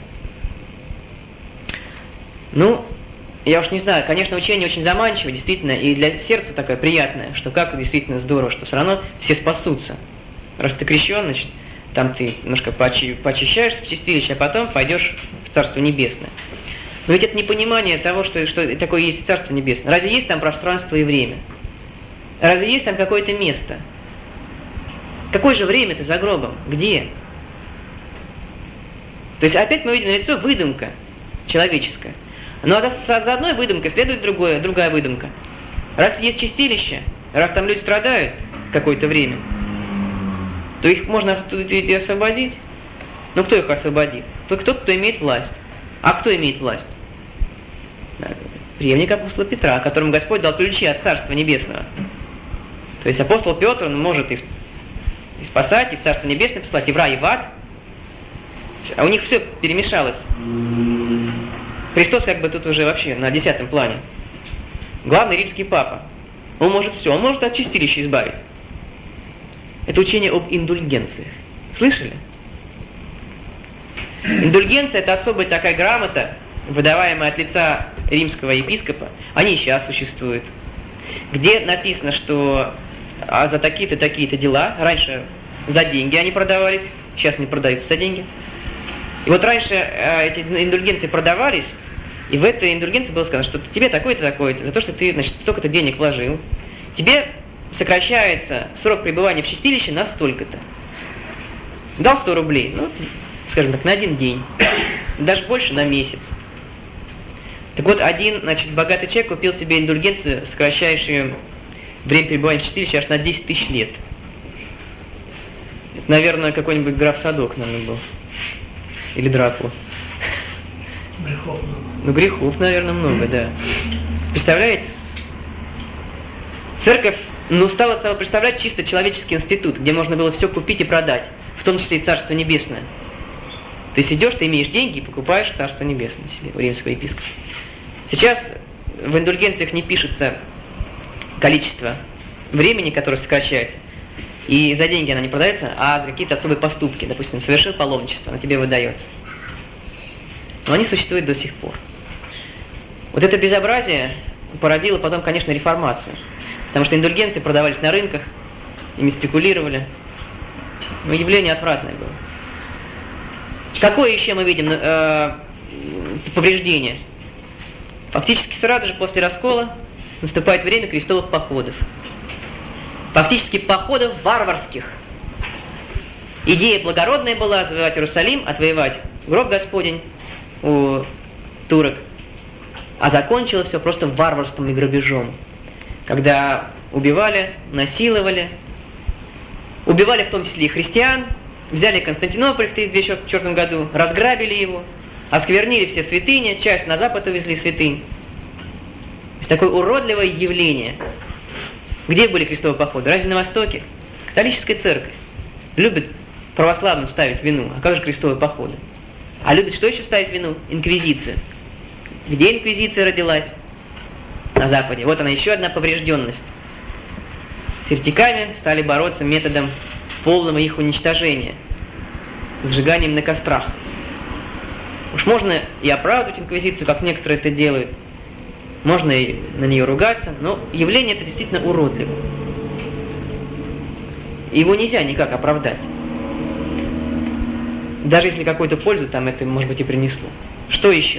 Ну, я уж не знаю, конечно, учение очень заманчиво, действительно, и для сердца такое приятное, что как действительно здорово, что все равно все спасутся. Раз ты крещен, значит, там ты немножко поочи, поочищаешься в чистилище, а потом пойдешь в Царство Небесное. Но ведь это непонимание того, что, что такое есть Царство Небесное. Разве есть там пространство и время? Разве есть там какое-то место? Какое же время-то за гробом? Где? То есть опять мы видим на лицо выдумка человеческая. Но за одной выдумкой следует другое, другая выдумка. Раз есть чистилище, раз там люди страдают какое-то время, то их можно освободить. Но кто их освободит? Только тот, кто имеет власть. А кто имеет власть? Преемник апостола Петра, которому Господь дал ключи от Царства Небесного. То есть апостол Петр, он может и, и спасать, и в Царство Небесное послать, и в рай, и в ад. А у них все перемешалось. Христос как бы тут уже вообще на десятом плане. Главный римский папа. Он может все, он может от чистилища избавить. Это учение об индульгенциях. Слышали? Индульгенция – это особая такая грамота, выдаваемая от лица римского епископа. Они и сейчас существуют. Где написано, что а за такие-то, такие-то дела, раньше за деньги они продавались, сейчас не продаются за деньги. И вот раньше э, эти индульгенции продавались, и в этой индульгенции было сказано, что тебе такое-то, такое-то, за то, что ты, значит, столько-то денег вложил, тебе сокращается срок пребывания в чистилище на столько-то. Дал сто рублей, ну, скажем так, на один день, даже больше на месяц. Так вот, один, значит, богатый человек купил себе индульгенцию, сокращающую время пребывания в чистилище аж на десять тысяч лет. Это, наверное, какой-нибудь граф Садок, наверное, был. Или Дракула. Грехов много. Ну, грехов, наверное, много, да. Представляете? Церковь, ну, стала, стала представлять чисто человеческий институт, где можно было все купить и продать, в том числе и Царство Небесное. Ты идешь, ты имеешь деньги и покупаешь Царство Небесное себе, у римского епископа. Сейчас в индульгенциях не пишется количество времени, которое сокращается, и за деньги она не продается, а за какие-то особые поступки. Допустим, совершил паломничество, она тебе выдается. Но они существуют до сих пор. Вот это безобразие породило потом, конечно, реформацию. Потому что индульгенции продавались на рынках, ими спекулировали. Но явление отвратное было. Какое еще мы видим э, повреждение? Фактически сразу же после раскола наступает время крестовых походов. Фактически походов варварских. Идея благородная была отвоевать Иерусалим, отвоевать гроб Господень у турок. А закончилось все просто варварством и грабежом. Когда убивали, насиловали, убивали в том числе и христиан, взяли Константинополь в тысяча девятьсот четвёртом году, разграбили его, осквернили все святыни, часть на запад увезли святынь. То есть такое уродливое явление. Где были крестовые походы? Разве на Востоке? Католическая церковь любит православным ставить вину. А как же крестовые походы? А любит что еще ставить вину? Инквизицию. Где инквизиция родилась? На Западе. Вот она, еще одна поврежденность. С еретиками стали бороться методом полного их уничтожения. Сжиганием на кострах. Уж можно и оправдывать инквизицию, как некоторые это делают. Можно и на нее ругаться, но явление это действительно уродливо. Его нельзя никак оправдать. Даже если какую-то пользу там это, может быть, и принесло. Что еще?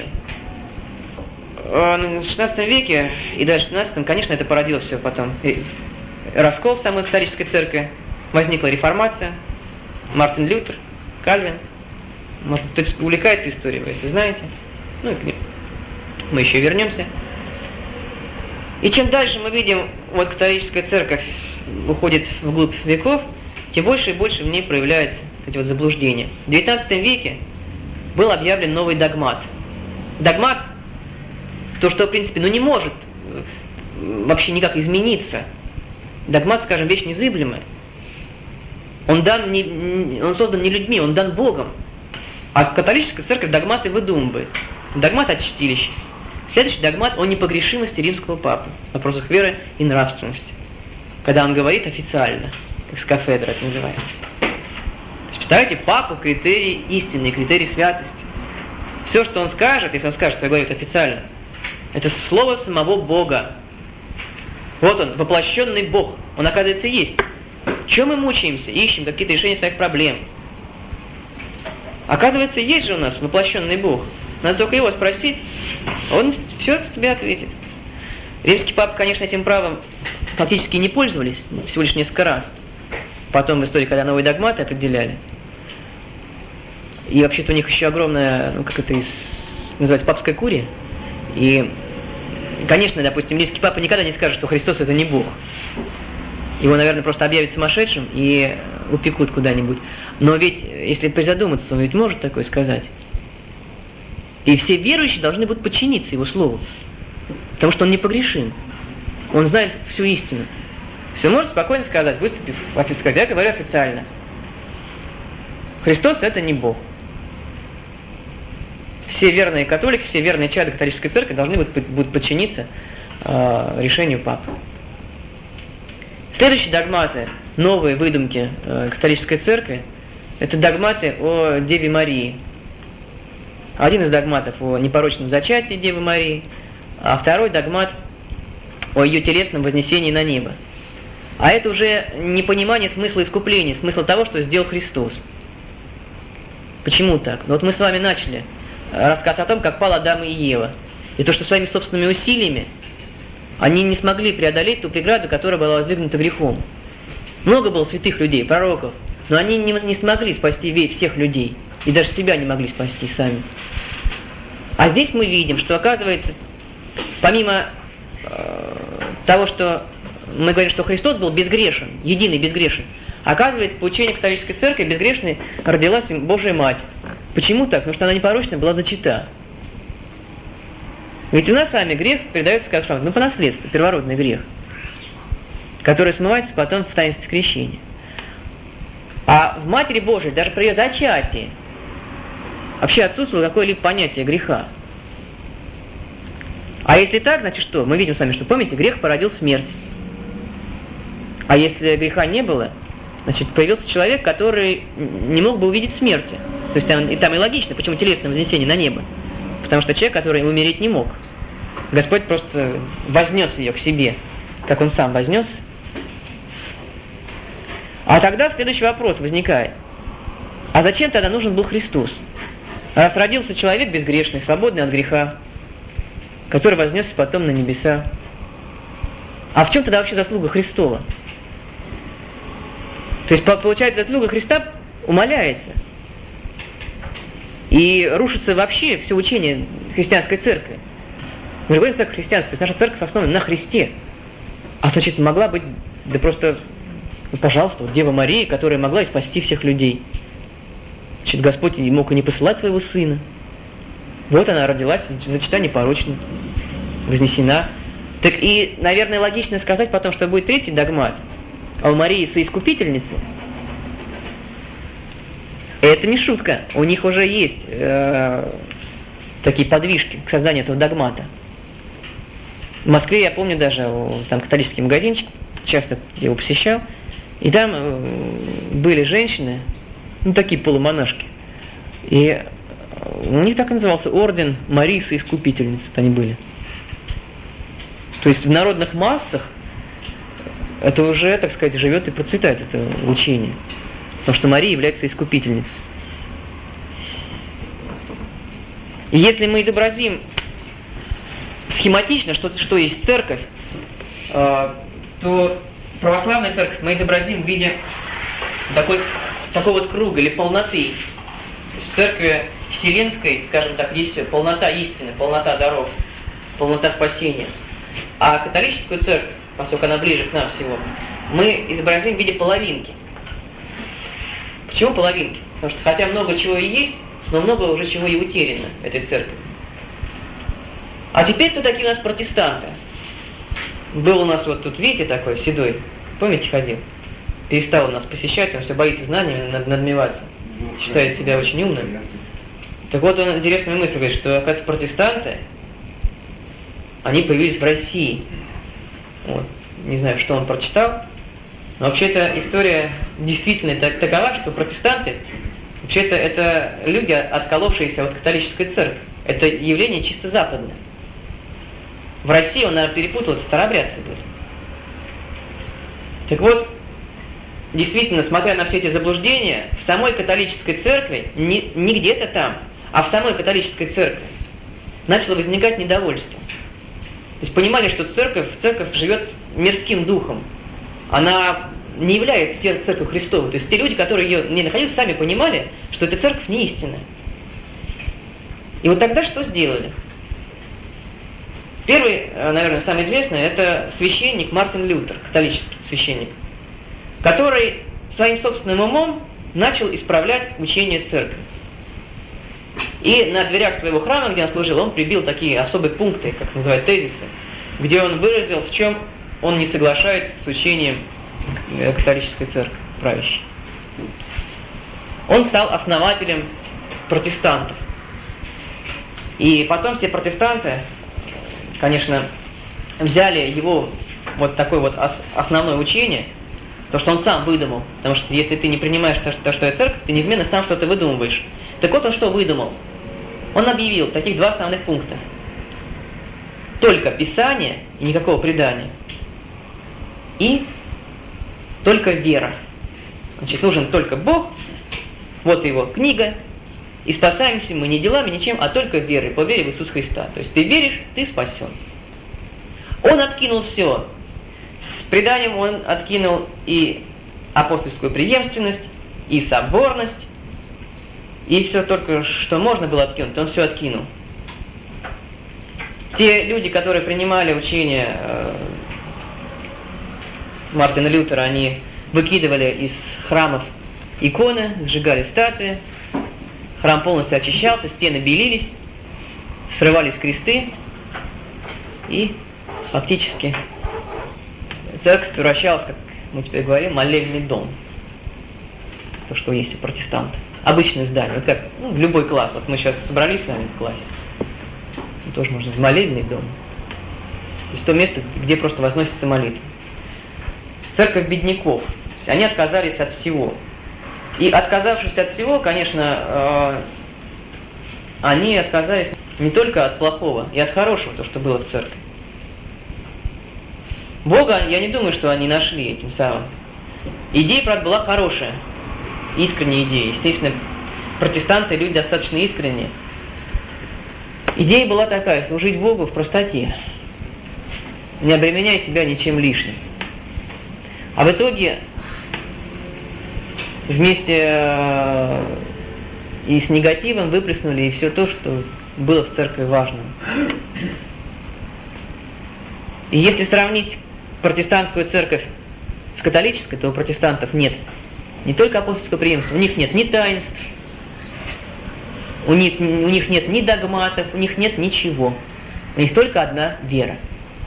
В шестнадцатом веке и даже в шестнадцатом, конечно, это породило все потом. Раскол в самой католической церкви, возникла реформация, Мартин Лютер, Кальвин. Может, кто-то увлекается историей, вы это знаете. Ну, и к ним мы еще вернемся. И чем дальше мы видим, вот католическая церковь уходит вглубь веков, тем больше и больше в ней проявляется эти вот заблуждения. В девятнадцатом веке был объявлен новый догмат. Догмат, то, что, в принципе, ну не может вообще никак измениться. Догмат, скажем, вещь незыблемая. Он дан не, он создан не людьми, он дан Богом. А католическая церковь догматы выдумывает. Догмат о чистилище. Следующий догмат о непогрешимости римского папы в вопросах веры и нравственности. Когда он говорит официально, как с кафедры это называется. Представляете, папа критерий истины, критерий святости. Все, что он скажет, если он скажет, что говорит официально, это слово самого Бога. Вот он, воплощенный Бог. Он, оказывается, есть. Чем мы мучаемся? Ищем какие-то решения своих проблем. Оказывается, есть же у нас воплощенный Бог. Надо только его спросить, он все тебе ответит. Римские папы, конечно, этим правом фактически не пользовались, всего лишь несколько раз. Потом в истории, когда новые догматы определяли. И вообще-то у них еще огромная, ну как это из, называется, папская курия. И, конечно, допустим, римский папа никогда не скажет, что Христос это не Бог. Его, наверное, просто объявят сумасшедшим и упекут куда-нибудь. Но ведь, если призадуматься, он ведь может такое сказать. И все верующие должны будут подчиниться его слову. Потому что он непогрешим. Он знает всю истину. Все может спокойно сказать, выступив официально. Я говорю официально. Христос это не Бог. Все верные католики, все верные чады католической церкви должны будут, будут подчиниться э, решению папы. Следующие догматы, новые выдумки э, католической церкви, это догматы о Деве Марии. Один из догматов о непорочном зачатии Девы Марии, а второй догмат о ее телесном вознесении на небо. А это уже непонимание смысла искупления, смысла того, что сделал Христос. Почему так? Ну вот мы с вами начали рассказ о том, как пал Адам и Ева. И то, что своими собственными усилиями они не смогли преодолеть ту преграду, которая была воздвигнута грехом. Много было святых людей, пророков, но они не, не смогли спасти всех людей. И даже себя не могли спасти сами. А здесь мы видим, что, оказывается, помимо э, того, что мы говорим, что Христос был безгрешен, единый безгрешен, оказывается, по учению католической церкви безгрешной родилась Божия Мать. Почему так? Потому что она непорочная была зачата. Ведь у нас с вами грех передается как что? Ну, по наследству, первородный грех, который смывается потом в таинстве крещения. А в Матери Божией, даже при ее зачатии, вообще отсутствовало какое-либо понятие греха. А если так, значит что? Мы видим с вами, что, помните, грех породил смерть. А если греха не было, значит, появился человек, который не мог бы увидеть смерти. То есть там и, там и логично, почему телесное вознесение на небо. Потому что человек, который умереть не мог. Господь просто вознес ее к себе, как он сам вознес. А тогда следующий вопрос возникает. А зачем тогда нужен был Христос? Раз родился человек безгрешный, свободный от греха, который вознесся потом на небеса. А в чем тогда вообще заслуга Христова? То есть, получается, заслуга Христа умаляется. И рушится вообще все учение христианской церкви. Мы говорим, церковь христианская, наша церковь основана на Христе. А значит, могла быть, да просто, ну, пожалуйста, вот Дева Мария, которая могла и спасти всех людей. Значит, Господь мог и не посылать своего сына. Вот она родилась, зачата непорочна, вознесена. Так и, наверное, логично сказать потом, что будет третий догмат о Марии соискупительнице. Это не шутка. У них уже есть э, такие подвижки к созданию этого догмата. В Москве, я помню, даже там католический магазинчик, часто его посещал, и там э, были женщины, ну, такие полумонашки. И у них так и назывался орден Марии соискупительницы. Они были. То есть в народных массах это уже, так сказать, живет и процветает это учение. Потому что Мария является искупительницей. И если мы изобразим схематично, что, что есть церковь, э, то православная церковь мы изобразим в виде такой, такого вот круга или полноты. В церкви вселенской, скажем так, есть полнота истины, полнота даров, полнота спасения. А католическую церковь, поскольку она ближе к нам всего, мы изобразим в виде половинки. Почему половинки? Потому что хотя много чего и есть, но много уже чего и утеряно в этой церкви. А теперь кто такие у нас протестанты? Был у нас вот тут, видите, такой седой, помните, ходил? Перестал нас посещать, он все боится знаниями надмеваться, считает себя очень умным. Так вот, он интересную мысль говорит, что, оказывается, протестанты, они появились в России. Вот. Не знаю, что он прочитал, но вообще-то история действительно такова, что протестанты, вообще-то это люди, отколовшиеся от католической церкви. Это явление чисто западное. В России он, наверное, перепутал с старообрядцем. Так вот, действительно, смотря на все эти заблуждения, в самой католической церкви, не, не где-то там, а в самой католической церкви начало возникать недовольство. То есть понимали, что церковь, церковь живет мирским духом. Она не является церковью Христовой. То есть те люди, которые ее не находили, сами понимали, что эта церковь не истинная. И вот тогда что сделали? Первый, наверное, самый известный, это священник Мартин Лютер, католический священник, который своим собственным умом начал исправлять учение церкви. И на дверях своего храма, где он служил, он прибил такие особые пункты, как называют тезисы, где он выразил, в чем он не соглашается с учением католической церкви правящей. Он стал основателем протестантов. И потом все протестанты, конечно, взяли его вот такое вот основное учение, то, что он сам выдумал. Потому что если ты не принимаешь то, что, что это церковь, ты неизменно сам что-то выдумываешь. Так вот он что выдумал? Он объявил таких два основных пункта. Только Писание и никакого предания. И только вера. Значит, нужен только Бог, вот его книга, и спасаемся мы не делами, ничем, а только верой, по вере в Иисуса Христа. То есть ты веришь, ты спасен. Он откинул все. С преданием он откинул и апостольскую преемственность, и соборность, и все только, что можно было откинуть, он все откинул. Те люди, которые принимали учение э, Мартина Лютера, они выкидывали из храмов иконы, сжигали статуи, храм полностью очищался, стены белились, срывались кресты, и фактически церковь превращалась, как мы теперь говорим, в молельный дом. То, что есть у протестантов. Обычное здание. Вот как ну, в любой класс. Вот мы сейчас собрались с вами в классе. Тоже можно в молельный дом. То есть то место, где просто возносится молитва. Церковь бедняков. Они отказались от всего. И отказавшись от всего, конечно, э, они отказались не только от плохого, и от хорошего, то, что было в церкви. Бога, я не думаю, что они нашли этим самым. Идея, правда, была хорошая. Искренняя идея. Естественно, протестанты люди достаточно искренние. Идея была такая: служить Богу в простоте, не обременяя себя ничем лишним. А в итоге вместе э, и с негативом выплеснули и все то, что было в церкви важным. И если сравнить протестантскую церковь с католической, то у протестантов нет не только апостольского преемства, у них нет ни таинств, у них, у них нет ни догматов, у них нет ничего. У них только одна вера.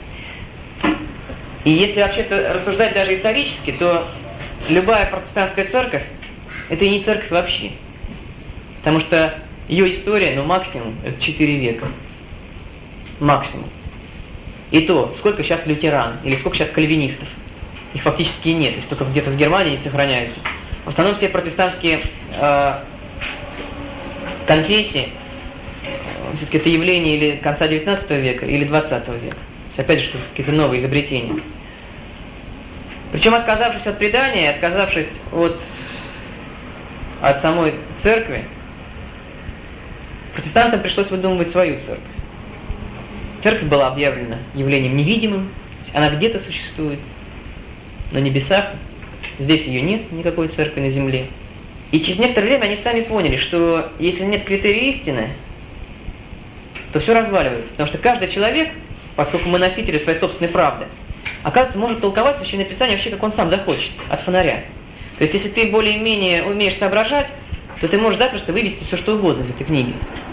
И если вообще-то рассуждать даже исторически, то любая протестантская церковь – это и не церковь вообще. Потому что ее история, ну максимум, это четыре века. Максимум. И то, сколько сейчас лютеран, или сколько сейчас кальвинистов. Их фактически нет, их только где-то в Германии не сохраняются. В основном все протестантские э, конфессии, все-таки это явление или конца девятнадцатого века, или двадцатого века. То есть, опять же, какие-то новые изобретения. Причем, отказавшись от предания, отказавшись от, от самой церкви, протестантам пришлось выдумывать свою церковь. Церковь была объявлена явлением невидимым, она где-то существует, на небесах. Здесь ее нет, никакой церкви на земле. И через некоторое время они сами поняли, что если нет критерия истины, то все разваливается. Потому что каждый человек, поскольку мы носители своей собственной правды, оказывается, может толковать Священное Писание вообще, как он сам захочет, от фонаря. То есть, если ты более-менее умеешь соображать, то ты можешь запросто вывести все, что угодно из этой книги.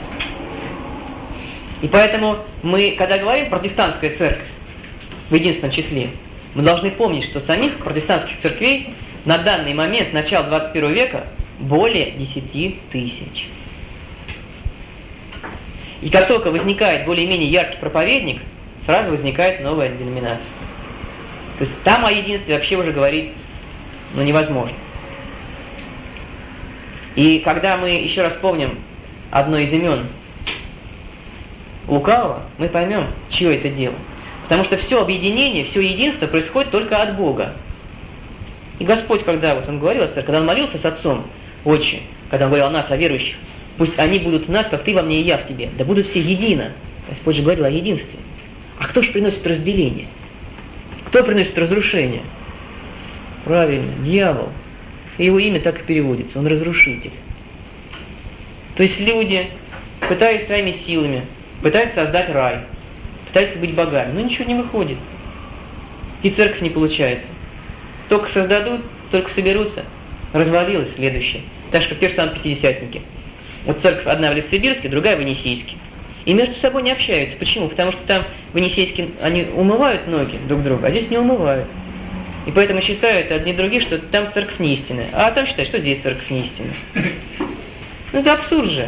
И поэтому мы, когда говорим протестантская церковь в единственном числе, мы должны помнить, что самих протестантских церквей на данный момент, начала двадцать первого века, более десяти тысяч. И как только возникает более-менее яркий проповедник, сразу возникает новая деноминация. То есть там о единстве вообще уже говорить ну, невозможно. И когда мы еще раз помним одно из имен лукавого, мы поймем, чье это дело. Потому что все объединение, все единство происходит только от Бога. И Господь, когда вот Он говорил о церкви, когда Он молился с Отцом, Отче, когда Он говорил о нас, о верующих, пусть они будут в нас, как Ты во мне и я в Тебе, да будут все едино. Господь же говорил о единстве. А кто же приносит разделение? Кто приносит разрушение? Правильно, дьявол. И его имя так и переводится, он разрушитель. То есть люди, пытаясь своими силами, пытаются создать рай. пытаются быть богами, но ничего не выходит. И церковь не получается. Только создадут, только соберутся, развалилось следующее. Так же, как те же самые пятидесятники. Вот церковь одна в Лесосибирске, другая в Енисейске. И между собой не общаются. Почему? Потому что там в Енисейске они умывают ноги друг друга, а здесь не умывают. И поэтому считают одни другие, что там церковь не истинная. А там считают, что здесь церковь не истинная. Ну это абсурд же.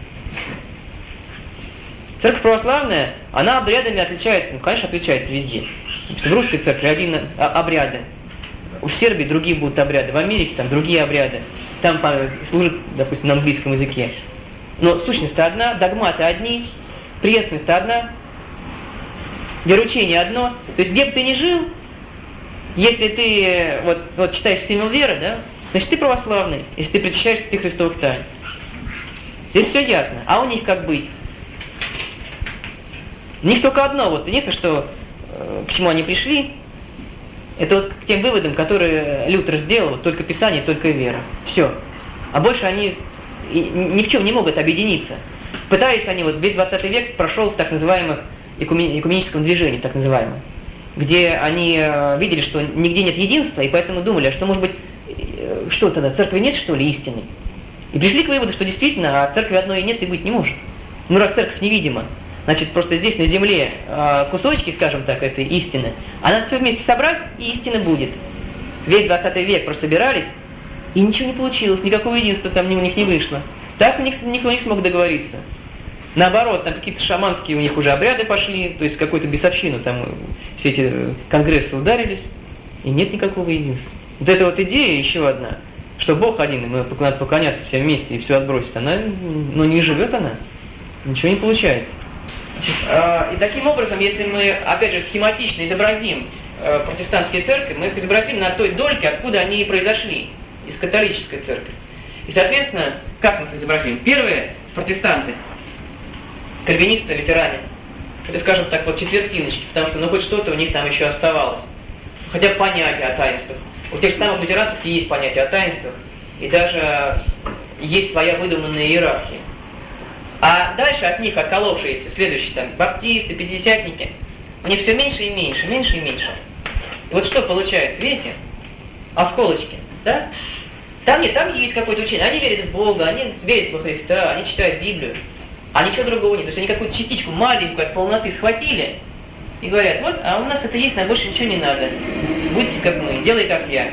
Церковь православная, она обрядами отличается, ну, конечно, отличается везде. В русской церкви один обряды, в Сербии другие будут обряды, в Америке там другие обряды, там служат, допустим, на английском языке. Но сущность-то одна, догматы одни, преемственность одна, вероучение одно. То есть где бы ты ни жил, если ты вот, вот читаешь символ веры, да, значит ты православный, если ты причащаешь ты Христовых тайн. Здесь все ясно. А у них как быть? У них только одно, вот единственное, что э, к чему они пришли, это вот к тем выводам, которые Лютер сделал, вот, только Писание, только вера. Все. А больше они и, ни в чем не могут объединиться. Пытались они, вот весь двадцатый век прошел в так называемом экуменическом движении, так называемом, где они э, видели, что нигде нет единства, и поэтому думали, а что, может быть, э, что тогда, церкви нет, что ли, истины? И пришли к выводу, что действительно, а церкви одной и нет, и быть не может. Ну, раз церковь невидима, значит, просто здесь на земле э, кусочки, скажем так, этой истины, а надо все вместе собрать, и истина будет. Весь двадцатый век просто собирались, и ничего не получилось, никакого единства там у них не вышло. Так у них никто не смог договориться. Наоборот, там какие-то шаманские у них уже обряды пошли, то есть какую-то бесовщину, там все эти конгрессы ударились, и нет никакого единства. Вот эта вот идея еще одна, что Бог один, и мы надо поклоняться все вместе и все отбросить, она, но не живет она, ничего не получается. И таким образом, если мы, опять же, схематично изобразим протестантские церкви, мы их изобразим на той дольке, откуда они и произошли, из католической церкви. И, соответственно, как мы их изобразим? Первые протестанты, кальвинисты, лютеране, это, скажем так, вот четвертиночки, потому что ну хоть что-то у них там еще оставалось. Хотя бы понятие о таинствах. У тех самых лютеранцев есть понятие о таинствах, и даже есть своя выдуманная иерархия. А дальше от них отколовшиеся, следующие там, баптисты, пятидесятники, у них все меньше и меньше, меньше и меньше. И вот что получается, видите? Осколочки, да? Там нет, там есть какое-то учение, они верят в Бога, они верят во Христа, они читают Библию, а ничего другого нет. То есть они какую-то частичку маленькую от полноты схватили и говорят, вот, а у нас это есть, нам больше ничего не надо. Будьте как мы, делай как я.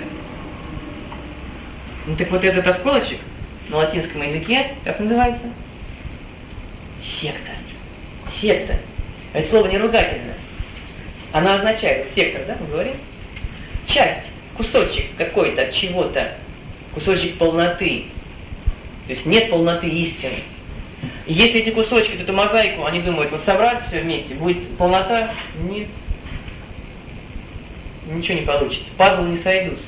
Ну так вот этот осколочек на латинском языке, как называется? Секта. Секта. Это слово не ругательное. Оно означает, сектор, да, мы говорим? Часть, кусочек какой-то от чего-то, кусочек полноты. То есть нет полноты истины. И если эти кусочки, эту мозаику, они думают, вот собрать все вместе, будет полнота? Нет. Ничего не получится. Пазлы не сойдутся.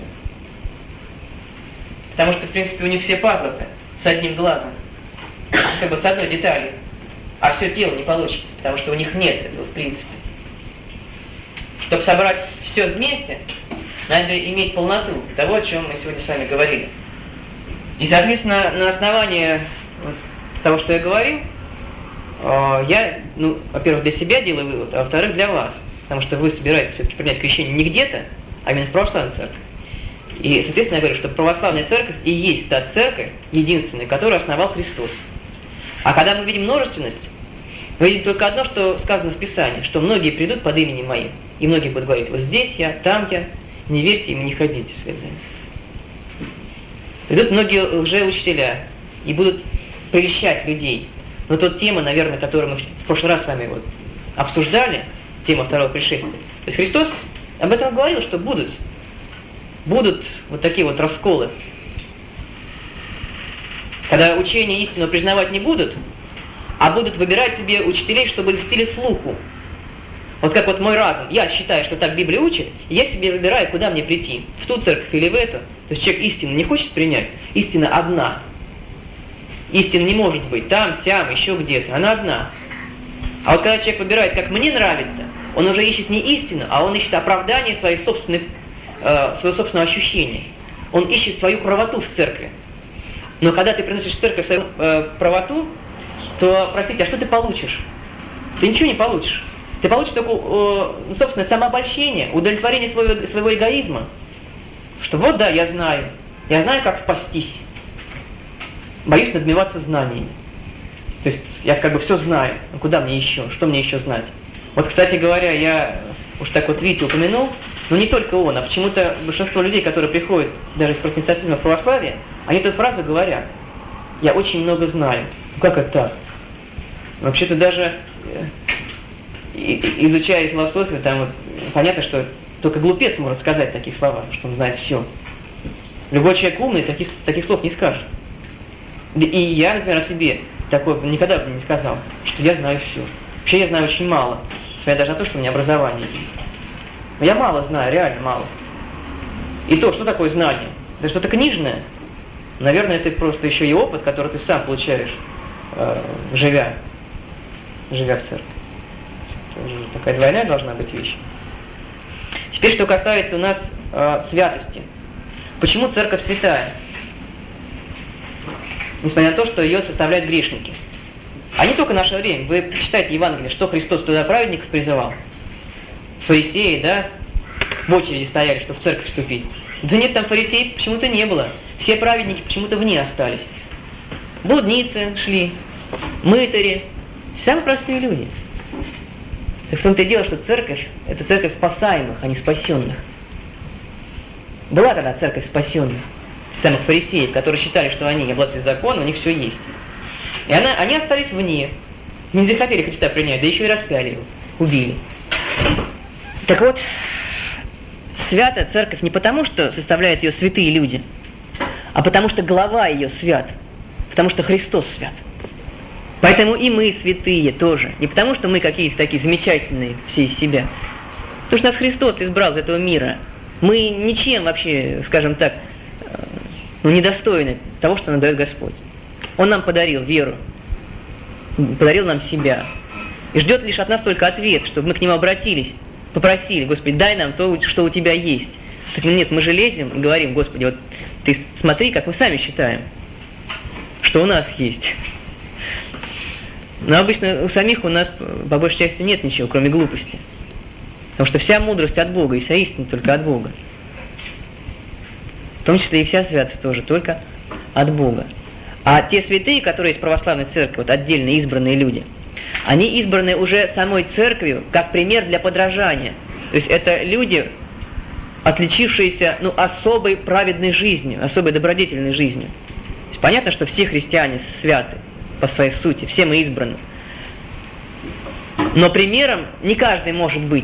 Потому что, в принципе, у них все пазлы-то с одним глазом. Как бы с одной деталью. А все тело не получится, потому что у них нет этого в принципе. Чтобы собрать все вместе, надо иметь полноту того, о чем мы сегодня с вами говорили. И, соответственно, на основании вот того, что я говорил, я, ну, во-первых, для себя делаю вывод, а во-вторых, для вас. Потому что вы собираетесь все-таки принять крещение не где-то, а именно в православной церкви. И, соответственно, я говорю, что православная церковь и есть та церковь единственная, которую основал Христос. А когда мы видим множественность, мы видим только одно, что сказано в Писании, что многие придут под именем Моим, и многие будут говорить, вот здесь я, там я, не верьте им и не ходите вслед за ним. Придут многие лжеучителя и будут прельщать людей. Но тот тема, наверное, которую мы в прошлый раз с вами вот обсуждали, тема второго пришествия, то есть Христос об этом говорил, что будут, будут вот такие вот расколы. Когда учение истинного признавать не будут, а будут выбирать себе учителей, чтобы льстили слуху. Вот как вот мой разум, я считаю, что так Библия учит, и я себе выбираю, куда мне прийти, в ту церковь или в эту. То есть человек истину не хочет принять, истина одна. Истина не может быть там, сям, еще где-то, она одна. А вот когда человек выбирает, как мне нравится, он уже ищет не истину, а он ищет оправдание своих собственных, э, своего собственного ощущения. Он ищет свою правоту в церкви. Но когда ты приносишь в церковь свою э, правоту, то, простите, а что ты получишь? Ты ничего не получишь. Ты получишь только, э, собственно, самообольщение, удовлетворение своего, своего эгоизма. Что вот да, я знаю. Я знаю, как спастись. Боюсь надмеваться знаниями. То есть я как бы все знаю. Ну куда мне еще? Что мне еще знать? Вот, кстати говоря, я уж так вот Витю упомянул, но не только он, а почему-то большинство людей, которые приходят даже из протестантизма в православие, они эту фразу говорят: я очень много знаю. Ну как это так? Вообще-то даже изучая философию, там вот понятно, что только глупец может сказать такие слова, что он знает все. Любой человек умный таких, таких слов не скажет. И я, например, о себе такое никогда бы не сказал, что я знаю все. Вообще я знаю очень мало, несмотря даже на то, что у меня образование есть. Но я мало знаю, реально мало. И то, что такое знание? Это что-то книжное. Наверное, это просто еще и опыт, который ты сам получаешь, э, живя, живя в церкви. Такая двойная должна быть вещь. Теперь, что касается у нас э, святости. Почему церковь святая? Несмотря на то, что ее составляют грешники. А не только наше время. Вы почитайте Евангелие, что Христос туда праведников призывал. Фарисеи, да, в очереди стояли, чтобы в церковь вступить. Да нет, там фарисеев почему-то не было. Все праведники почему-то вне остались. Блудницы шли, мытари, самые простые люди. Так в том-то и дело, что церковь – это церковь спасаемых, а не спасенных. Была тогда церковь спасенных, самых фарисеев, которые считали, что они обладают законом, у них все есть. И она, они остались вне. Не захотели Христа принять, да еще и распяли его, убили. Так вот, святая церковь не потому, что составляют ее святые люди, а потому что глава ее свят, потому что Христос свят. Поэтому и мы святые тоже. Не потому, что мы какие-то такие замечательные все из себя. Потому что нас Христос избрал из этого мира. Мы ничем вообще, скажем так, ну, недостойны того, что нам дает Господь. Он нам подарил веру, подарил нам себя. И ждет лишь от нас только ответ, чтобы мы к Нему обратились, попросили: Господи, дай нам то, что у Тебя есть. Так нет, мы же лезем и говорим: Господи, вот Ты смотри, как мы сами считаем, что у нас есть. Но обычно у самих у нас, по большей части, нет ничего, кроме глупости. Потому что вся мудрость от Бога, и вся истина только от Бога. В том числе и вся святость тоже только от Бога. А те святые, которые есть в православной церкви, вот отдельно избранные люди, они избраны уже самой церковью как пример для подражания. То есть это люди, отличившиеся ну, особой праведной жизнью, особой добродетельной жизнью. То есть понятно, что все христиане святы по своей сути, все мы избраны. Но примером не каждый может быть.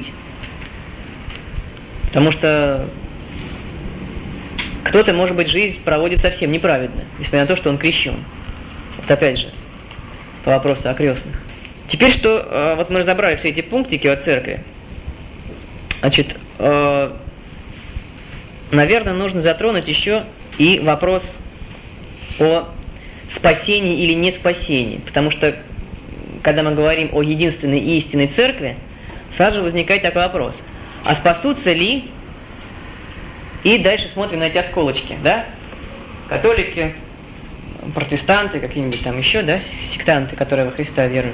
Потому что кто-то, может быть, жизнь проводит совсем неправедно, несмотря на то, что он крещен. Вот опять же, по вопросу о крестных. Теперь, что вот мы разобрали все эти пунктики о церкви. Значит, наверное, нужно затронуть еще и вопрос о спасении или не спасении. Потому что, когда мы говорим о единственной и истинной церкви, сразу же возникает такой вопрос. А спасутся ли? И дальше смотрим на эти осколочки, да? Католики, протестанты, какие-нибудь там еще, да, сектанты, которые во Христа веруют.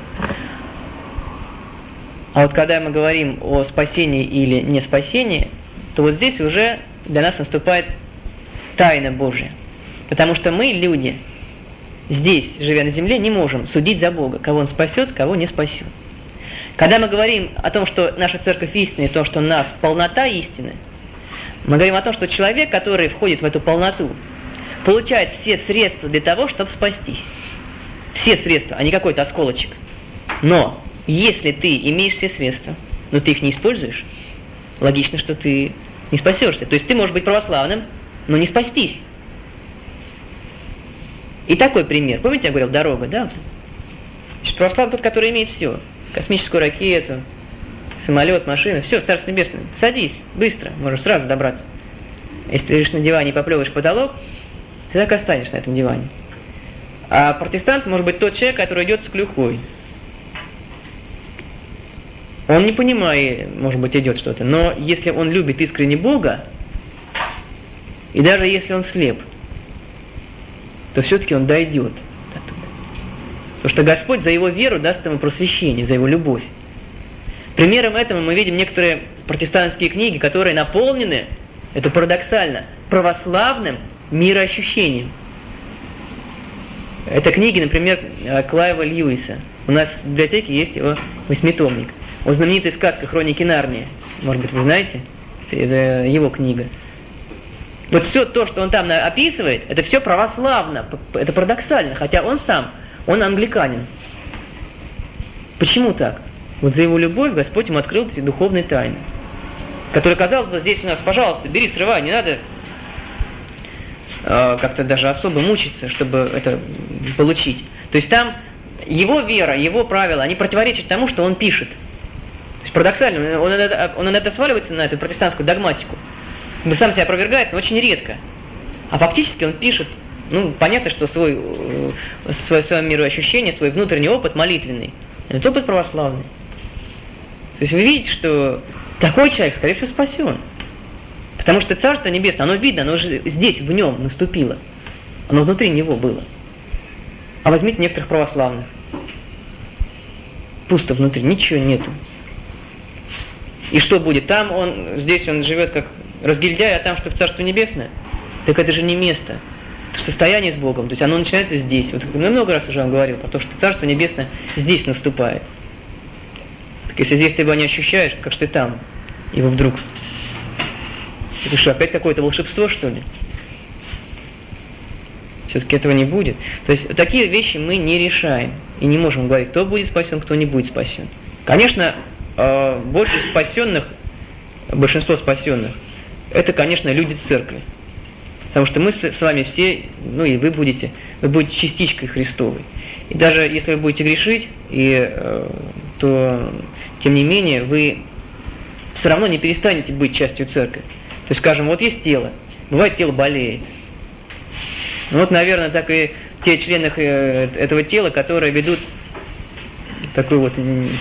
А вот когда мы говорим о спасении или не спасении, то вот здесь уже для нас наступает тайна Божья. Потому что мы, люди, здесь, живя на земле, не можем судить за Бога, кого Он спасет, кого не спасет. Когда мы говорим о том, что наша церковь истинная, то, что у нас полнота истины, мы говорим о том, что человек, который входит в эту полноту, получает все средства для того, чтобы спастись. Все средства, а не какой-то осколочек. Но если ты имеешь все средства, но ты их не используешь, логично, что ты не спасешься. То есть ты можешь быть православным, но не спастись. И такой пример. Помните, я говорил, дорога, да? Значит, православный тот, который имеет все. Космическую ракету, самолет, машину, все, Царство Небесное. Садись, быстро, можешь сразу добраться. Если ты лишь на диване и поплевываешь в потолок, ты так и останешься на этом диване. А протестант может быть тот человек, который идет с клюкой. Он не понимает, может быть, идет что-то, но если он любит искренне Бога, и даже если он слеп, то все-таки он дойдет оттуда. Потому что Господь за его веру даст ему просвещение, за его любовь. Примером этому мы видим некоторые протестантские книги, которые наполнены, это парадоксально, православным мироощущением. Это книги, например, Клайва Льюиса. У нас в библиотеке есть его восьмитомник. Он знаменитая сказка «Хроники Нарнии». Может быть, вы знаете? Это его книга. Вот все то, что он там описывает, это все православно. Это парадоксально, хотя он сам, он англиканин. Почему так? Вот за его любовь Господь ему открыл эти духовные тайны, которые, казалось бы, здесь у нас, пожалуйста, бери, срывай, не надо э, как-то даже особо мучиться, чтобы это получить. То есть там его вера, его правила, они противоречат тому, что он пишет. То есть парадоксально, он, он, он на это сваливается, на эту протестантскую догматику. Он сам себя опровергает, но очень редко. А фактически он пишет, ну, понятно, что свой, свое, свое мироощущение, свой внутренний опыт молитвенный, это опыт православный. То есть вы видите, что такой человек, скорее всего, спасен. Потому что Царство Небесное, оно видно, оно уже здесь, в нем наступило. Оно внутри него было. А возьмите некоторых православных. Пусто внутри, ничего нету. И что будет? Там он, здесь он живет как разгильдяй, а там что в Царство Небесное? Так это же не место. Это состояние с Богом. То есть оно начинается здесь. Вот я много раз уже вам говорил про то, что Царство Небесное здесь наступает. Так если здесь ты его не ощущаешь, как же ты там, его вдруг. Это что, опять какое-то волшебство, что ли? Все-таки этого не будет. То есть такие вещи мы не решаем. И не можем говорить, кто будет спасен, кто не будет спасен. Конечно, больше спасенных, большинство спасенных, это, конечно, люди церкви. Потому что мы с вами все, ну и вы будете, вы будете частичкой Христовой. И даже если вы будете грешить, и, то, тем не менее, вы все равно не перестанете быть частью церкви. То есть, скажем, вот есть тело, бывает тело болеет. Ну вот, наверное, так и те члены этого тела, которые ведут такую вот,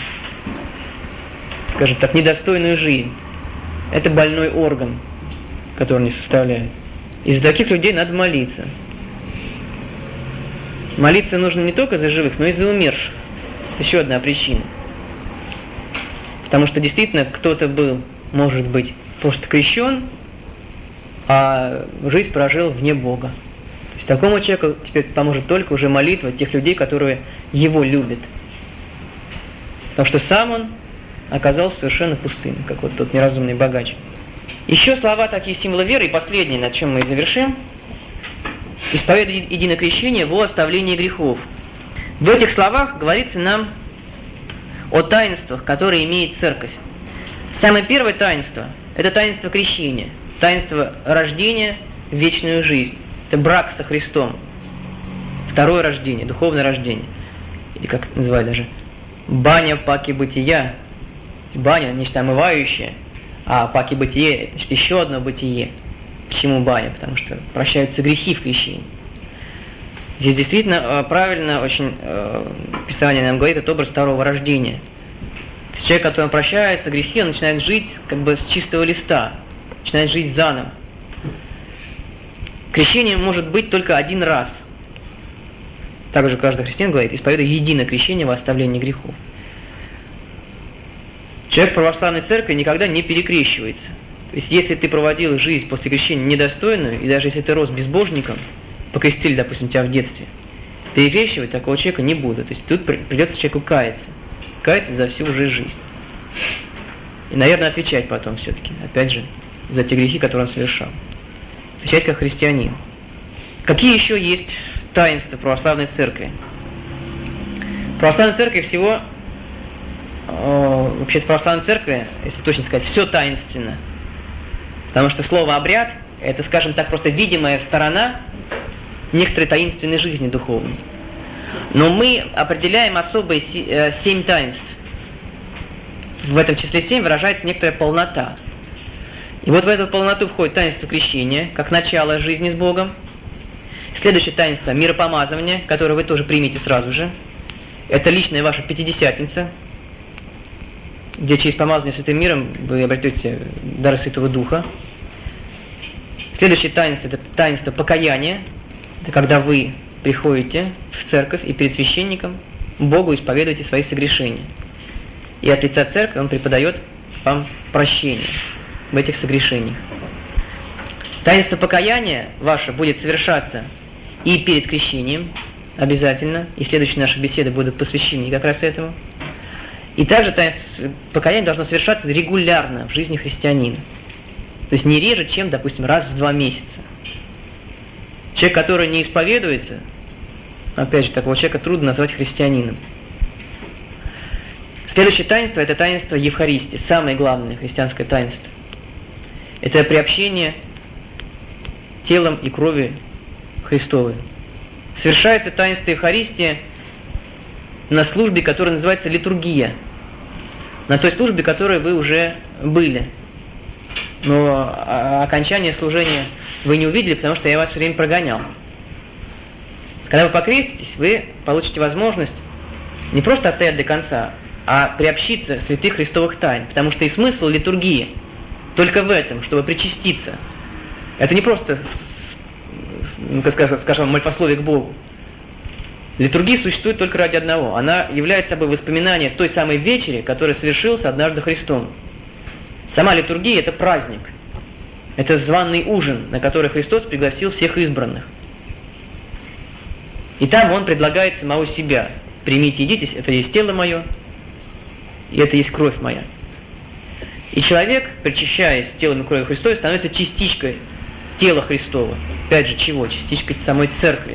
скажем так, недостойную жизнь. Это больной орган, который не составляет. И за таких людей надо молиться. Молиться нужно не только за живых, но и за умерших. Еще одна причина. Потому что действительно кто-то был, может быть, просто крещен, а жизнь прожил вне Бога. То есть такому человеку теперь поможет только уже молитва тех людей, которые его любят. Потому что сам он оказался совершенно пустым, как вот тот неразумный богач. Еще слова такие символы веры, и последние, на чем мы и завершим. Исповедует единое крещение во оставлении грехов. В этих словах говорится нам о таинствах, которые имеет церковь. Самое первое таинство – это таинство крещения, таинство рождения в вечную жизнь. Это брак со Христом. Второе рождение, духовное рождение. Или как это называют даже, баня паки бытия. Баня, нечто омывающее, а паки бытие, значит, еще одно бытие. Почему баня? Потому что прощаются грехи в крещении. Здесь действительно правильно очень э, Писание нам говорит, это образ второго рождения. То есть человек, который прощается грехи, он начинает жить как бы с чистого листа, начинает жить заново. Крещение может быть только один раз. Также каждый христианин говорит, исповедуя единое крещение во оставлении грехов. Человек в православной церкви никогда не перекрещивается. То есть, если ты проводил жизнь после крещения недостойную, и даже если ты рос безбожником, покрестили, допустим, тебя в детстве, перекрещивать такого человека не будут. То есть, тут придется человеку каяться. Каяться за всю уже жизнь. И, наверное, отвечать потом все-таки, опять же, за те грехи, которые он совершал. Отвечать как христианин. Какие еще есть таинства православной церкви? В православной церкви всего, э, вообще в православной церкви, если точно сказать, все таинственно. Потому что слово «обряд» – это, скажем так, просто видимая сторона некоторой таинственной жизни духовной. Но мы определяем особые семь таинств. В этом числе семь выражается некоторая полнота. И вот в эту полноту входит таинство крещения, как начало жизни с Богом. Следующее таинство – миропомазывание, которое вы тоже примете сразу же. Это личная ваша Пятидесятница, где через помазание святым миром вы обретете дар Святого Духа. Следующее таинство – это таинство покаяния. Это когда вы приходите в церковь и перед священником Богу исповедуете свои согрешения. И от лица церкви он преподает вам прощение в этих согрешениях. Таинство покаяния ваше будет совершаться и перед крещением, обязательно, и следующие наши беседы будут посвящены как раз этому. И также таинство покаяния должно совершаться регулярно в жизни христианина. То есть не реже, чем, допустим, раз в два месяца. Человек, который не исповедуется, опять же, такого человека трудно назвать христианином. Следующее таинство – это таинство Евхаристии, самое главное христианское таинство. Это приобщение телом и кровью Христовой. Совершается таинство Евхаристии на службе, которая называется литургия, на той службе, в которой вы уже были. Но окончание служения вы не увидели, потому что я вас все время прогонял. Когда вы покреститесь, вы получите возможность не просто отстоять до конца, а приобщиться к святых Христовых тайн, потому что и смысл литургии только в этом, чтобы причаститься. Это не просто, ну, как скажем, молитвословие к Богу. Литургия существует только ради одного. Она является собой воспоминание той самой вечери, которая совершилась однажды Христом. Сама литургия – это праздник. Это званый ужин, на который Христос пригласил всех избранных. И там Он предлагает самого себя. Примите, едитесь, это есть тело мое, и это есть кровь моя. И человек, причащаясь телом и кровью Христовой, становится частичкой тела Христова. Опять же, чего? Частичкой самой церкви.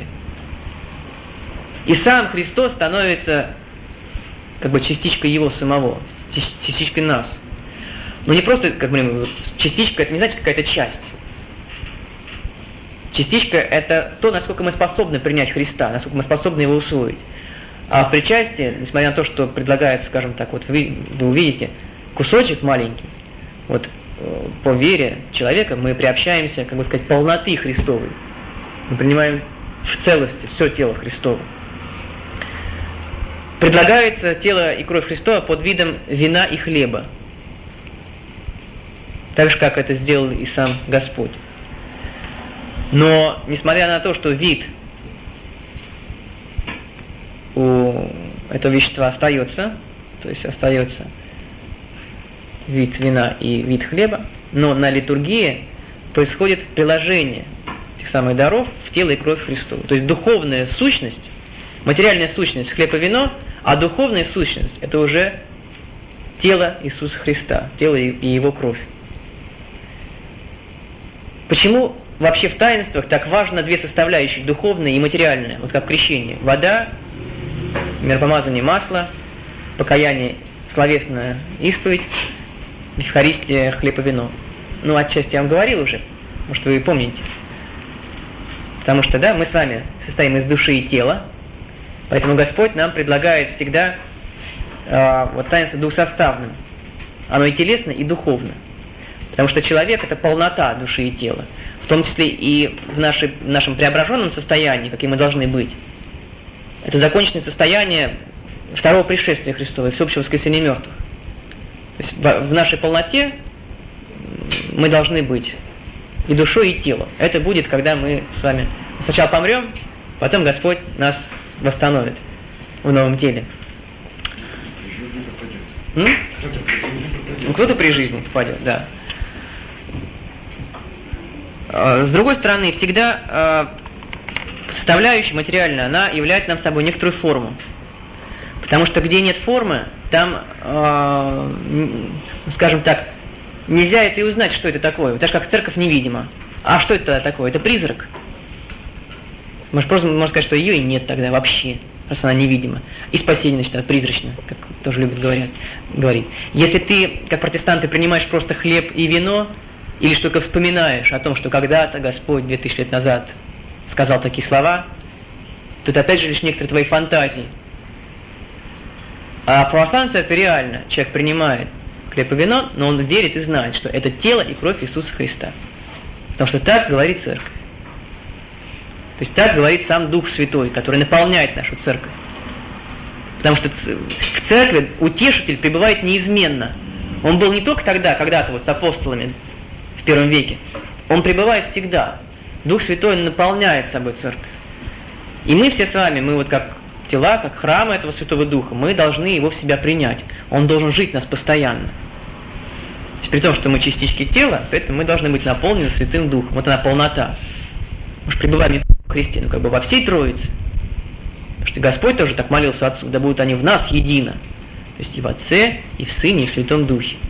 И сам Христос становится как бы частичкой Его самого, частичкой нас. Но не просто, как бы, частичка, это не значит какая-то часть. Частичка – это то, насколько мы способны принять Христа, насколько мы способны Его усвоить. А в причастии, несмотря на то, что предлагается, скажем так, вот вы, вы увидите кусочек маленький, вот по вере человека мы приобщаемся, как бы сказать, полноты Христовой. Мы принимаем в целости все тело Христово. Предлагается тело и кровь Христова под видом вина и хлеба. Так же, как это сделал и сам Господь. Но, несмотря на то, что вид у этого вещества остается, то есть остается вид вина и вид хлеба, но на литургии происходит приложение этих самых даров в тело и кровь Христову. То есть духовная сущность, материальная сущность хлеб и вино, а духовная сущность – это уже тело Иисуса Христа, тело и Его кровь. Почему вообще в таинствах так важно две составляющие, духовная и материальная, вот как крещение? Вода, миропомазание масла, покаяние, словесная исповедь, Евхаристия, хлеб и вино. Ну, отчасти я вам говорил уже, может, вы и помните. Потому что, да, мы с вами состоим из души и тела, поэтому Господь нам предлагает всегда э, вот таинство двухсоставным. Оно и телесно, и духовно. Потому что человек – это полнота души и тела, в том числе и в, нашей, в нашем преображенном состоянии, каким мы должны быть. Это законченное состояние второго пришествия Христова, всеобщего воскресения мертвых. То есть в нашей полноте мы должны быть и душой, и телом. Это будет, когда мы с вами сначала помрем, потом Господь нас восстановит в новом теле. М? Ну, кто-то при жизни попадет, да. С другой стороны, всегда составляющая материальная, она является нам собой некоторую форму. Потому что где нет формы, там, скажем так, нельзя это и узнать, что это такое. Так же, как церковь невидима. А что это такое? Это призрак. Может, просто можно сказать, что ее и нет тогда вообще, раз она невидима. И спасение начинает призрачно, как тоже любят говорить. говорить. Если ты, как протестанты, принимаешь просто хлеб и вино, или что только вспоминаешь о том, что когда-то Господь две тысячи лет назад сказал такие слова, то это опять же лишь некоторые твои фантазии. А православие это реально. Человек принимает хлеб и вино, но он верит и знает, что это тело и кровь Иисуса Христа. Потому что так говорит церковь. То есть так говорит сам Дух Святой, который наполняет нашу церковь. Потому что в церкви утешитель пребывает неизменно. Он был не только тогда, когда-то вот с апостолами в первом веке. Он пребывает всегда. Дух Святой наполняет собой церковь. И мы все с вами, мы вот как тела, как храмы этого Святого Духа, мы должны его в себя принять. Он должен жить в нас постоянно. То есть, при том, что мы частички тела, поэтому мы должны быть наполнены Святым Духом. Вот она полнота. Мы же пребываем не только в Христе, но как бы во всей Троице. Потому что Господь тоже так молился Отцу, да будут они в нас едино. То есть и в Отце, и в Сыне, и в Святом Духе.